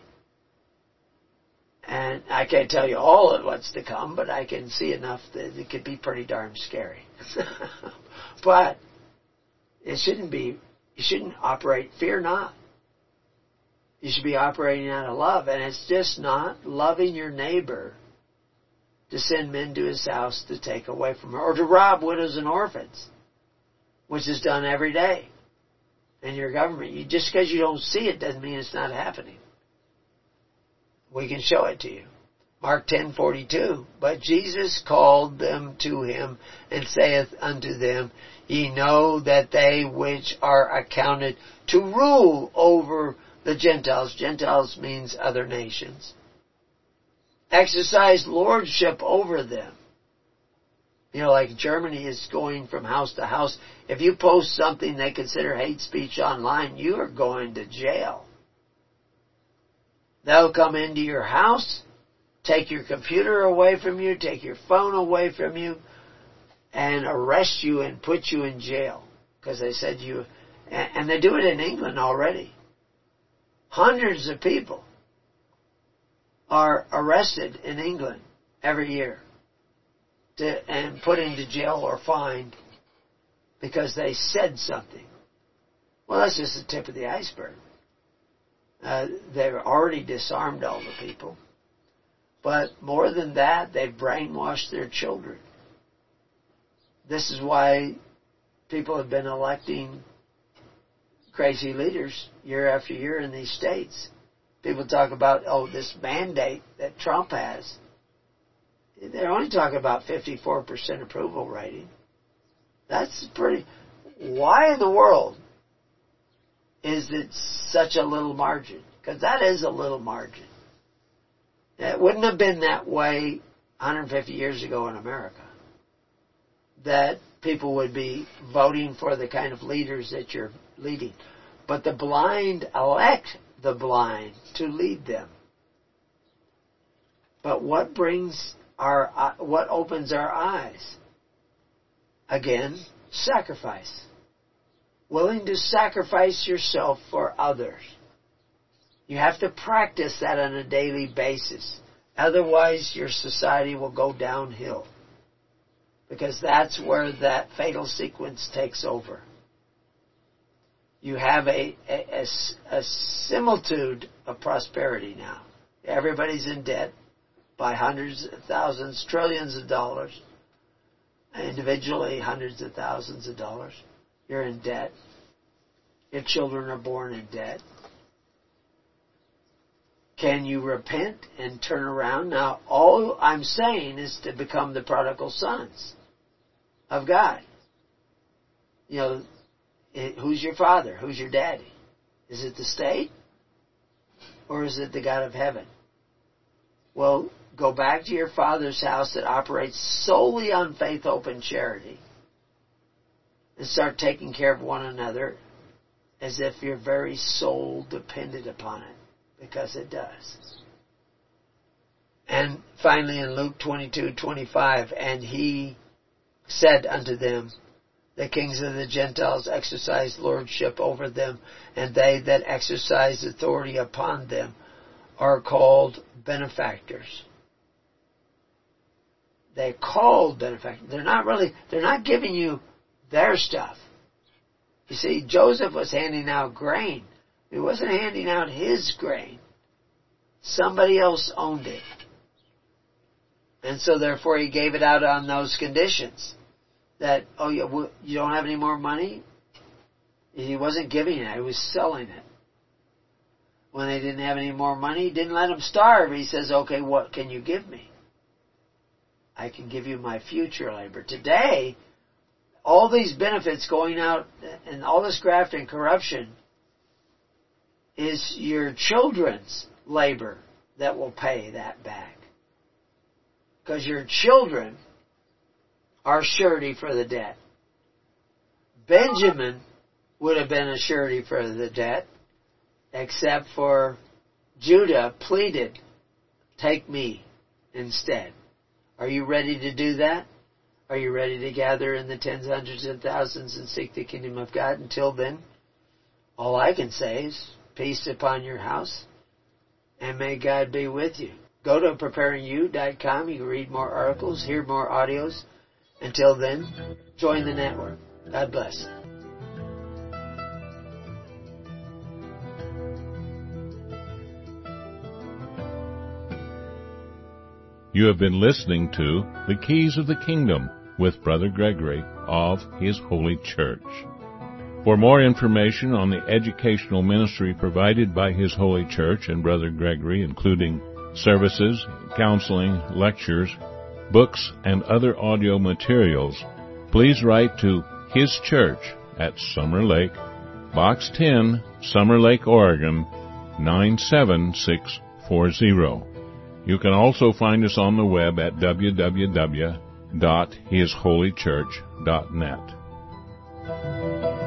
And I can't tell you all of what's to come, but I can see enough that it could be pretty darn scary. But it shouldn't be, you shouldn't operate, fear not. You should be operating out of love. And it's just not loving your neighbor to send men to his house to take away from her, or to rob widows and orphans, which is done every day in your government. You, just because you don't see it doesn't mean it's not happening. We can show it to you. Mark ten forty-two. But Jesus called them to him, and saith unto them, Ye know that they which are accounted to rule over the Gentiles, Gentiles means other nations, exercise lordship over them. You know, like Germany is going from house to house. If you post something they consider hate speech online, you are going to jail. They'll come into your house, take your computer away from you, take your phone away from you, and arrest you and put you in jail. Because they said you... And they do it in England already. Hundreds of people are arrested in England every year to, and put into jail or fined because they said something. Well, that's just the tip of the iceberg. Uh, they've already disarmed all the people. But more than that, they've brainwashed their children. This is why people have been electing crazy leaders year after year in these states. People talk about, oh, this mandate that Trump has. They're only talking about fifty-four percent approval rating. That's pretty... Why in the world is it such a little margin? Because that is a little margin. It wouldn't have been that way one hundred fifty years ago in America, that people would be voting for the kind of leaders that you're leading. But the blind elect the blind to lead them. But what brings our, uh, what opens our eyes? Again, sacrifice. Willing to sacrifice yourself for others. You have to practice that on a daily basis. Otherwise, your society will go downhill. Because that's where that fatal sequence takes over. You have a, a, a, a similitude of prosperity now. Everybody's in debt by hundreds of thousands, trillions of dollars. Individually, hundreds of thousands of dollars. You're in debt. Your children are born in debt. Can you repent and turn around? Now, all I'm saying is to become the prodigal sons of God. You know, who's your father? Who's your daddy? Is it the state? Or is it the God of heaven? Well, go back to your father's house that operates solely on faith, hope, and charity. And start taking care of one another as if your very soul depended upon it. Because it does. And finally in Luke twenty-two twenty-five, and he said unto them, the kings of the Gentiles exercise lordship over them, and they that exercise authority upon them are called benefactors. They're called benefactors. They're not really, they're not giving you their stuff. You see, Joseph was handing out grain. He wasn't handing out his grain. Somebody else owned it. And so therefore he gave it out on those conditions. That, oh, you, you don't have any more money? He wasn't giving it, he was selling it. When they didn't have any more money, he didn't let them starve. He says, okay, what can you give me? I can give you my future labor. Today, all these benefits going out and all this graft and corruption is your children's labor that will pay that back. Because your children are surety for the debt. Benjamin would have been a surety for the debt, except for Judah pleaded, take me instead. Are you ready to do that? Are you ready to gather in the tens, hundreds, and thousands and seek the kingdom of God? Until then, all I can say is peace upon your house, and may God be with you. Go to preparing you dot com. You can read more articles, hear more audios. Until then, join the network. God bless. You have been listening to The Keys of the Kingdom with Brother Gregory of His Holy Church. For more information on the educational ministry provided by His Holy Church and Brother Gregory, including services, counseling, lectures, books, and other audio materials, please write to His Church at Summer Lake, Box ten, Summer Lake, Oregon, nine seven six four zero. You can also find us on the web at w w w dot his holy church dot net.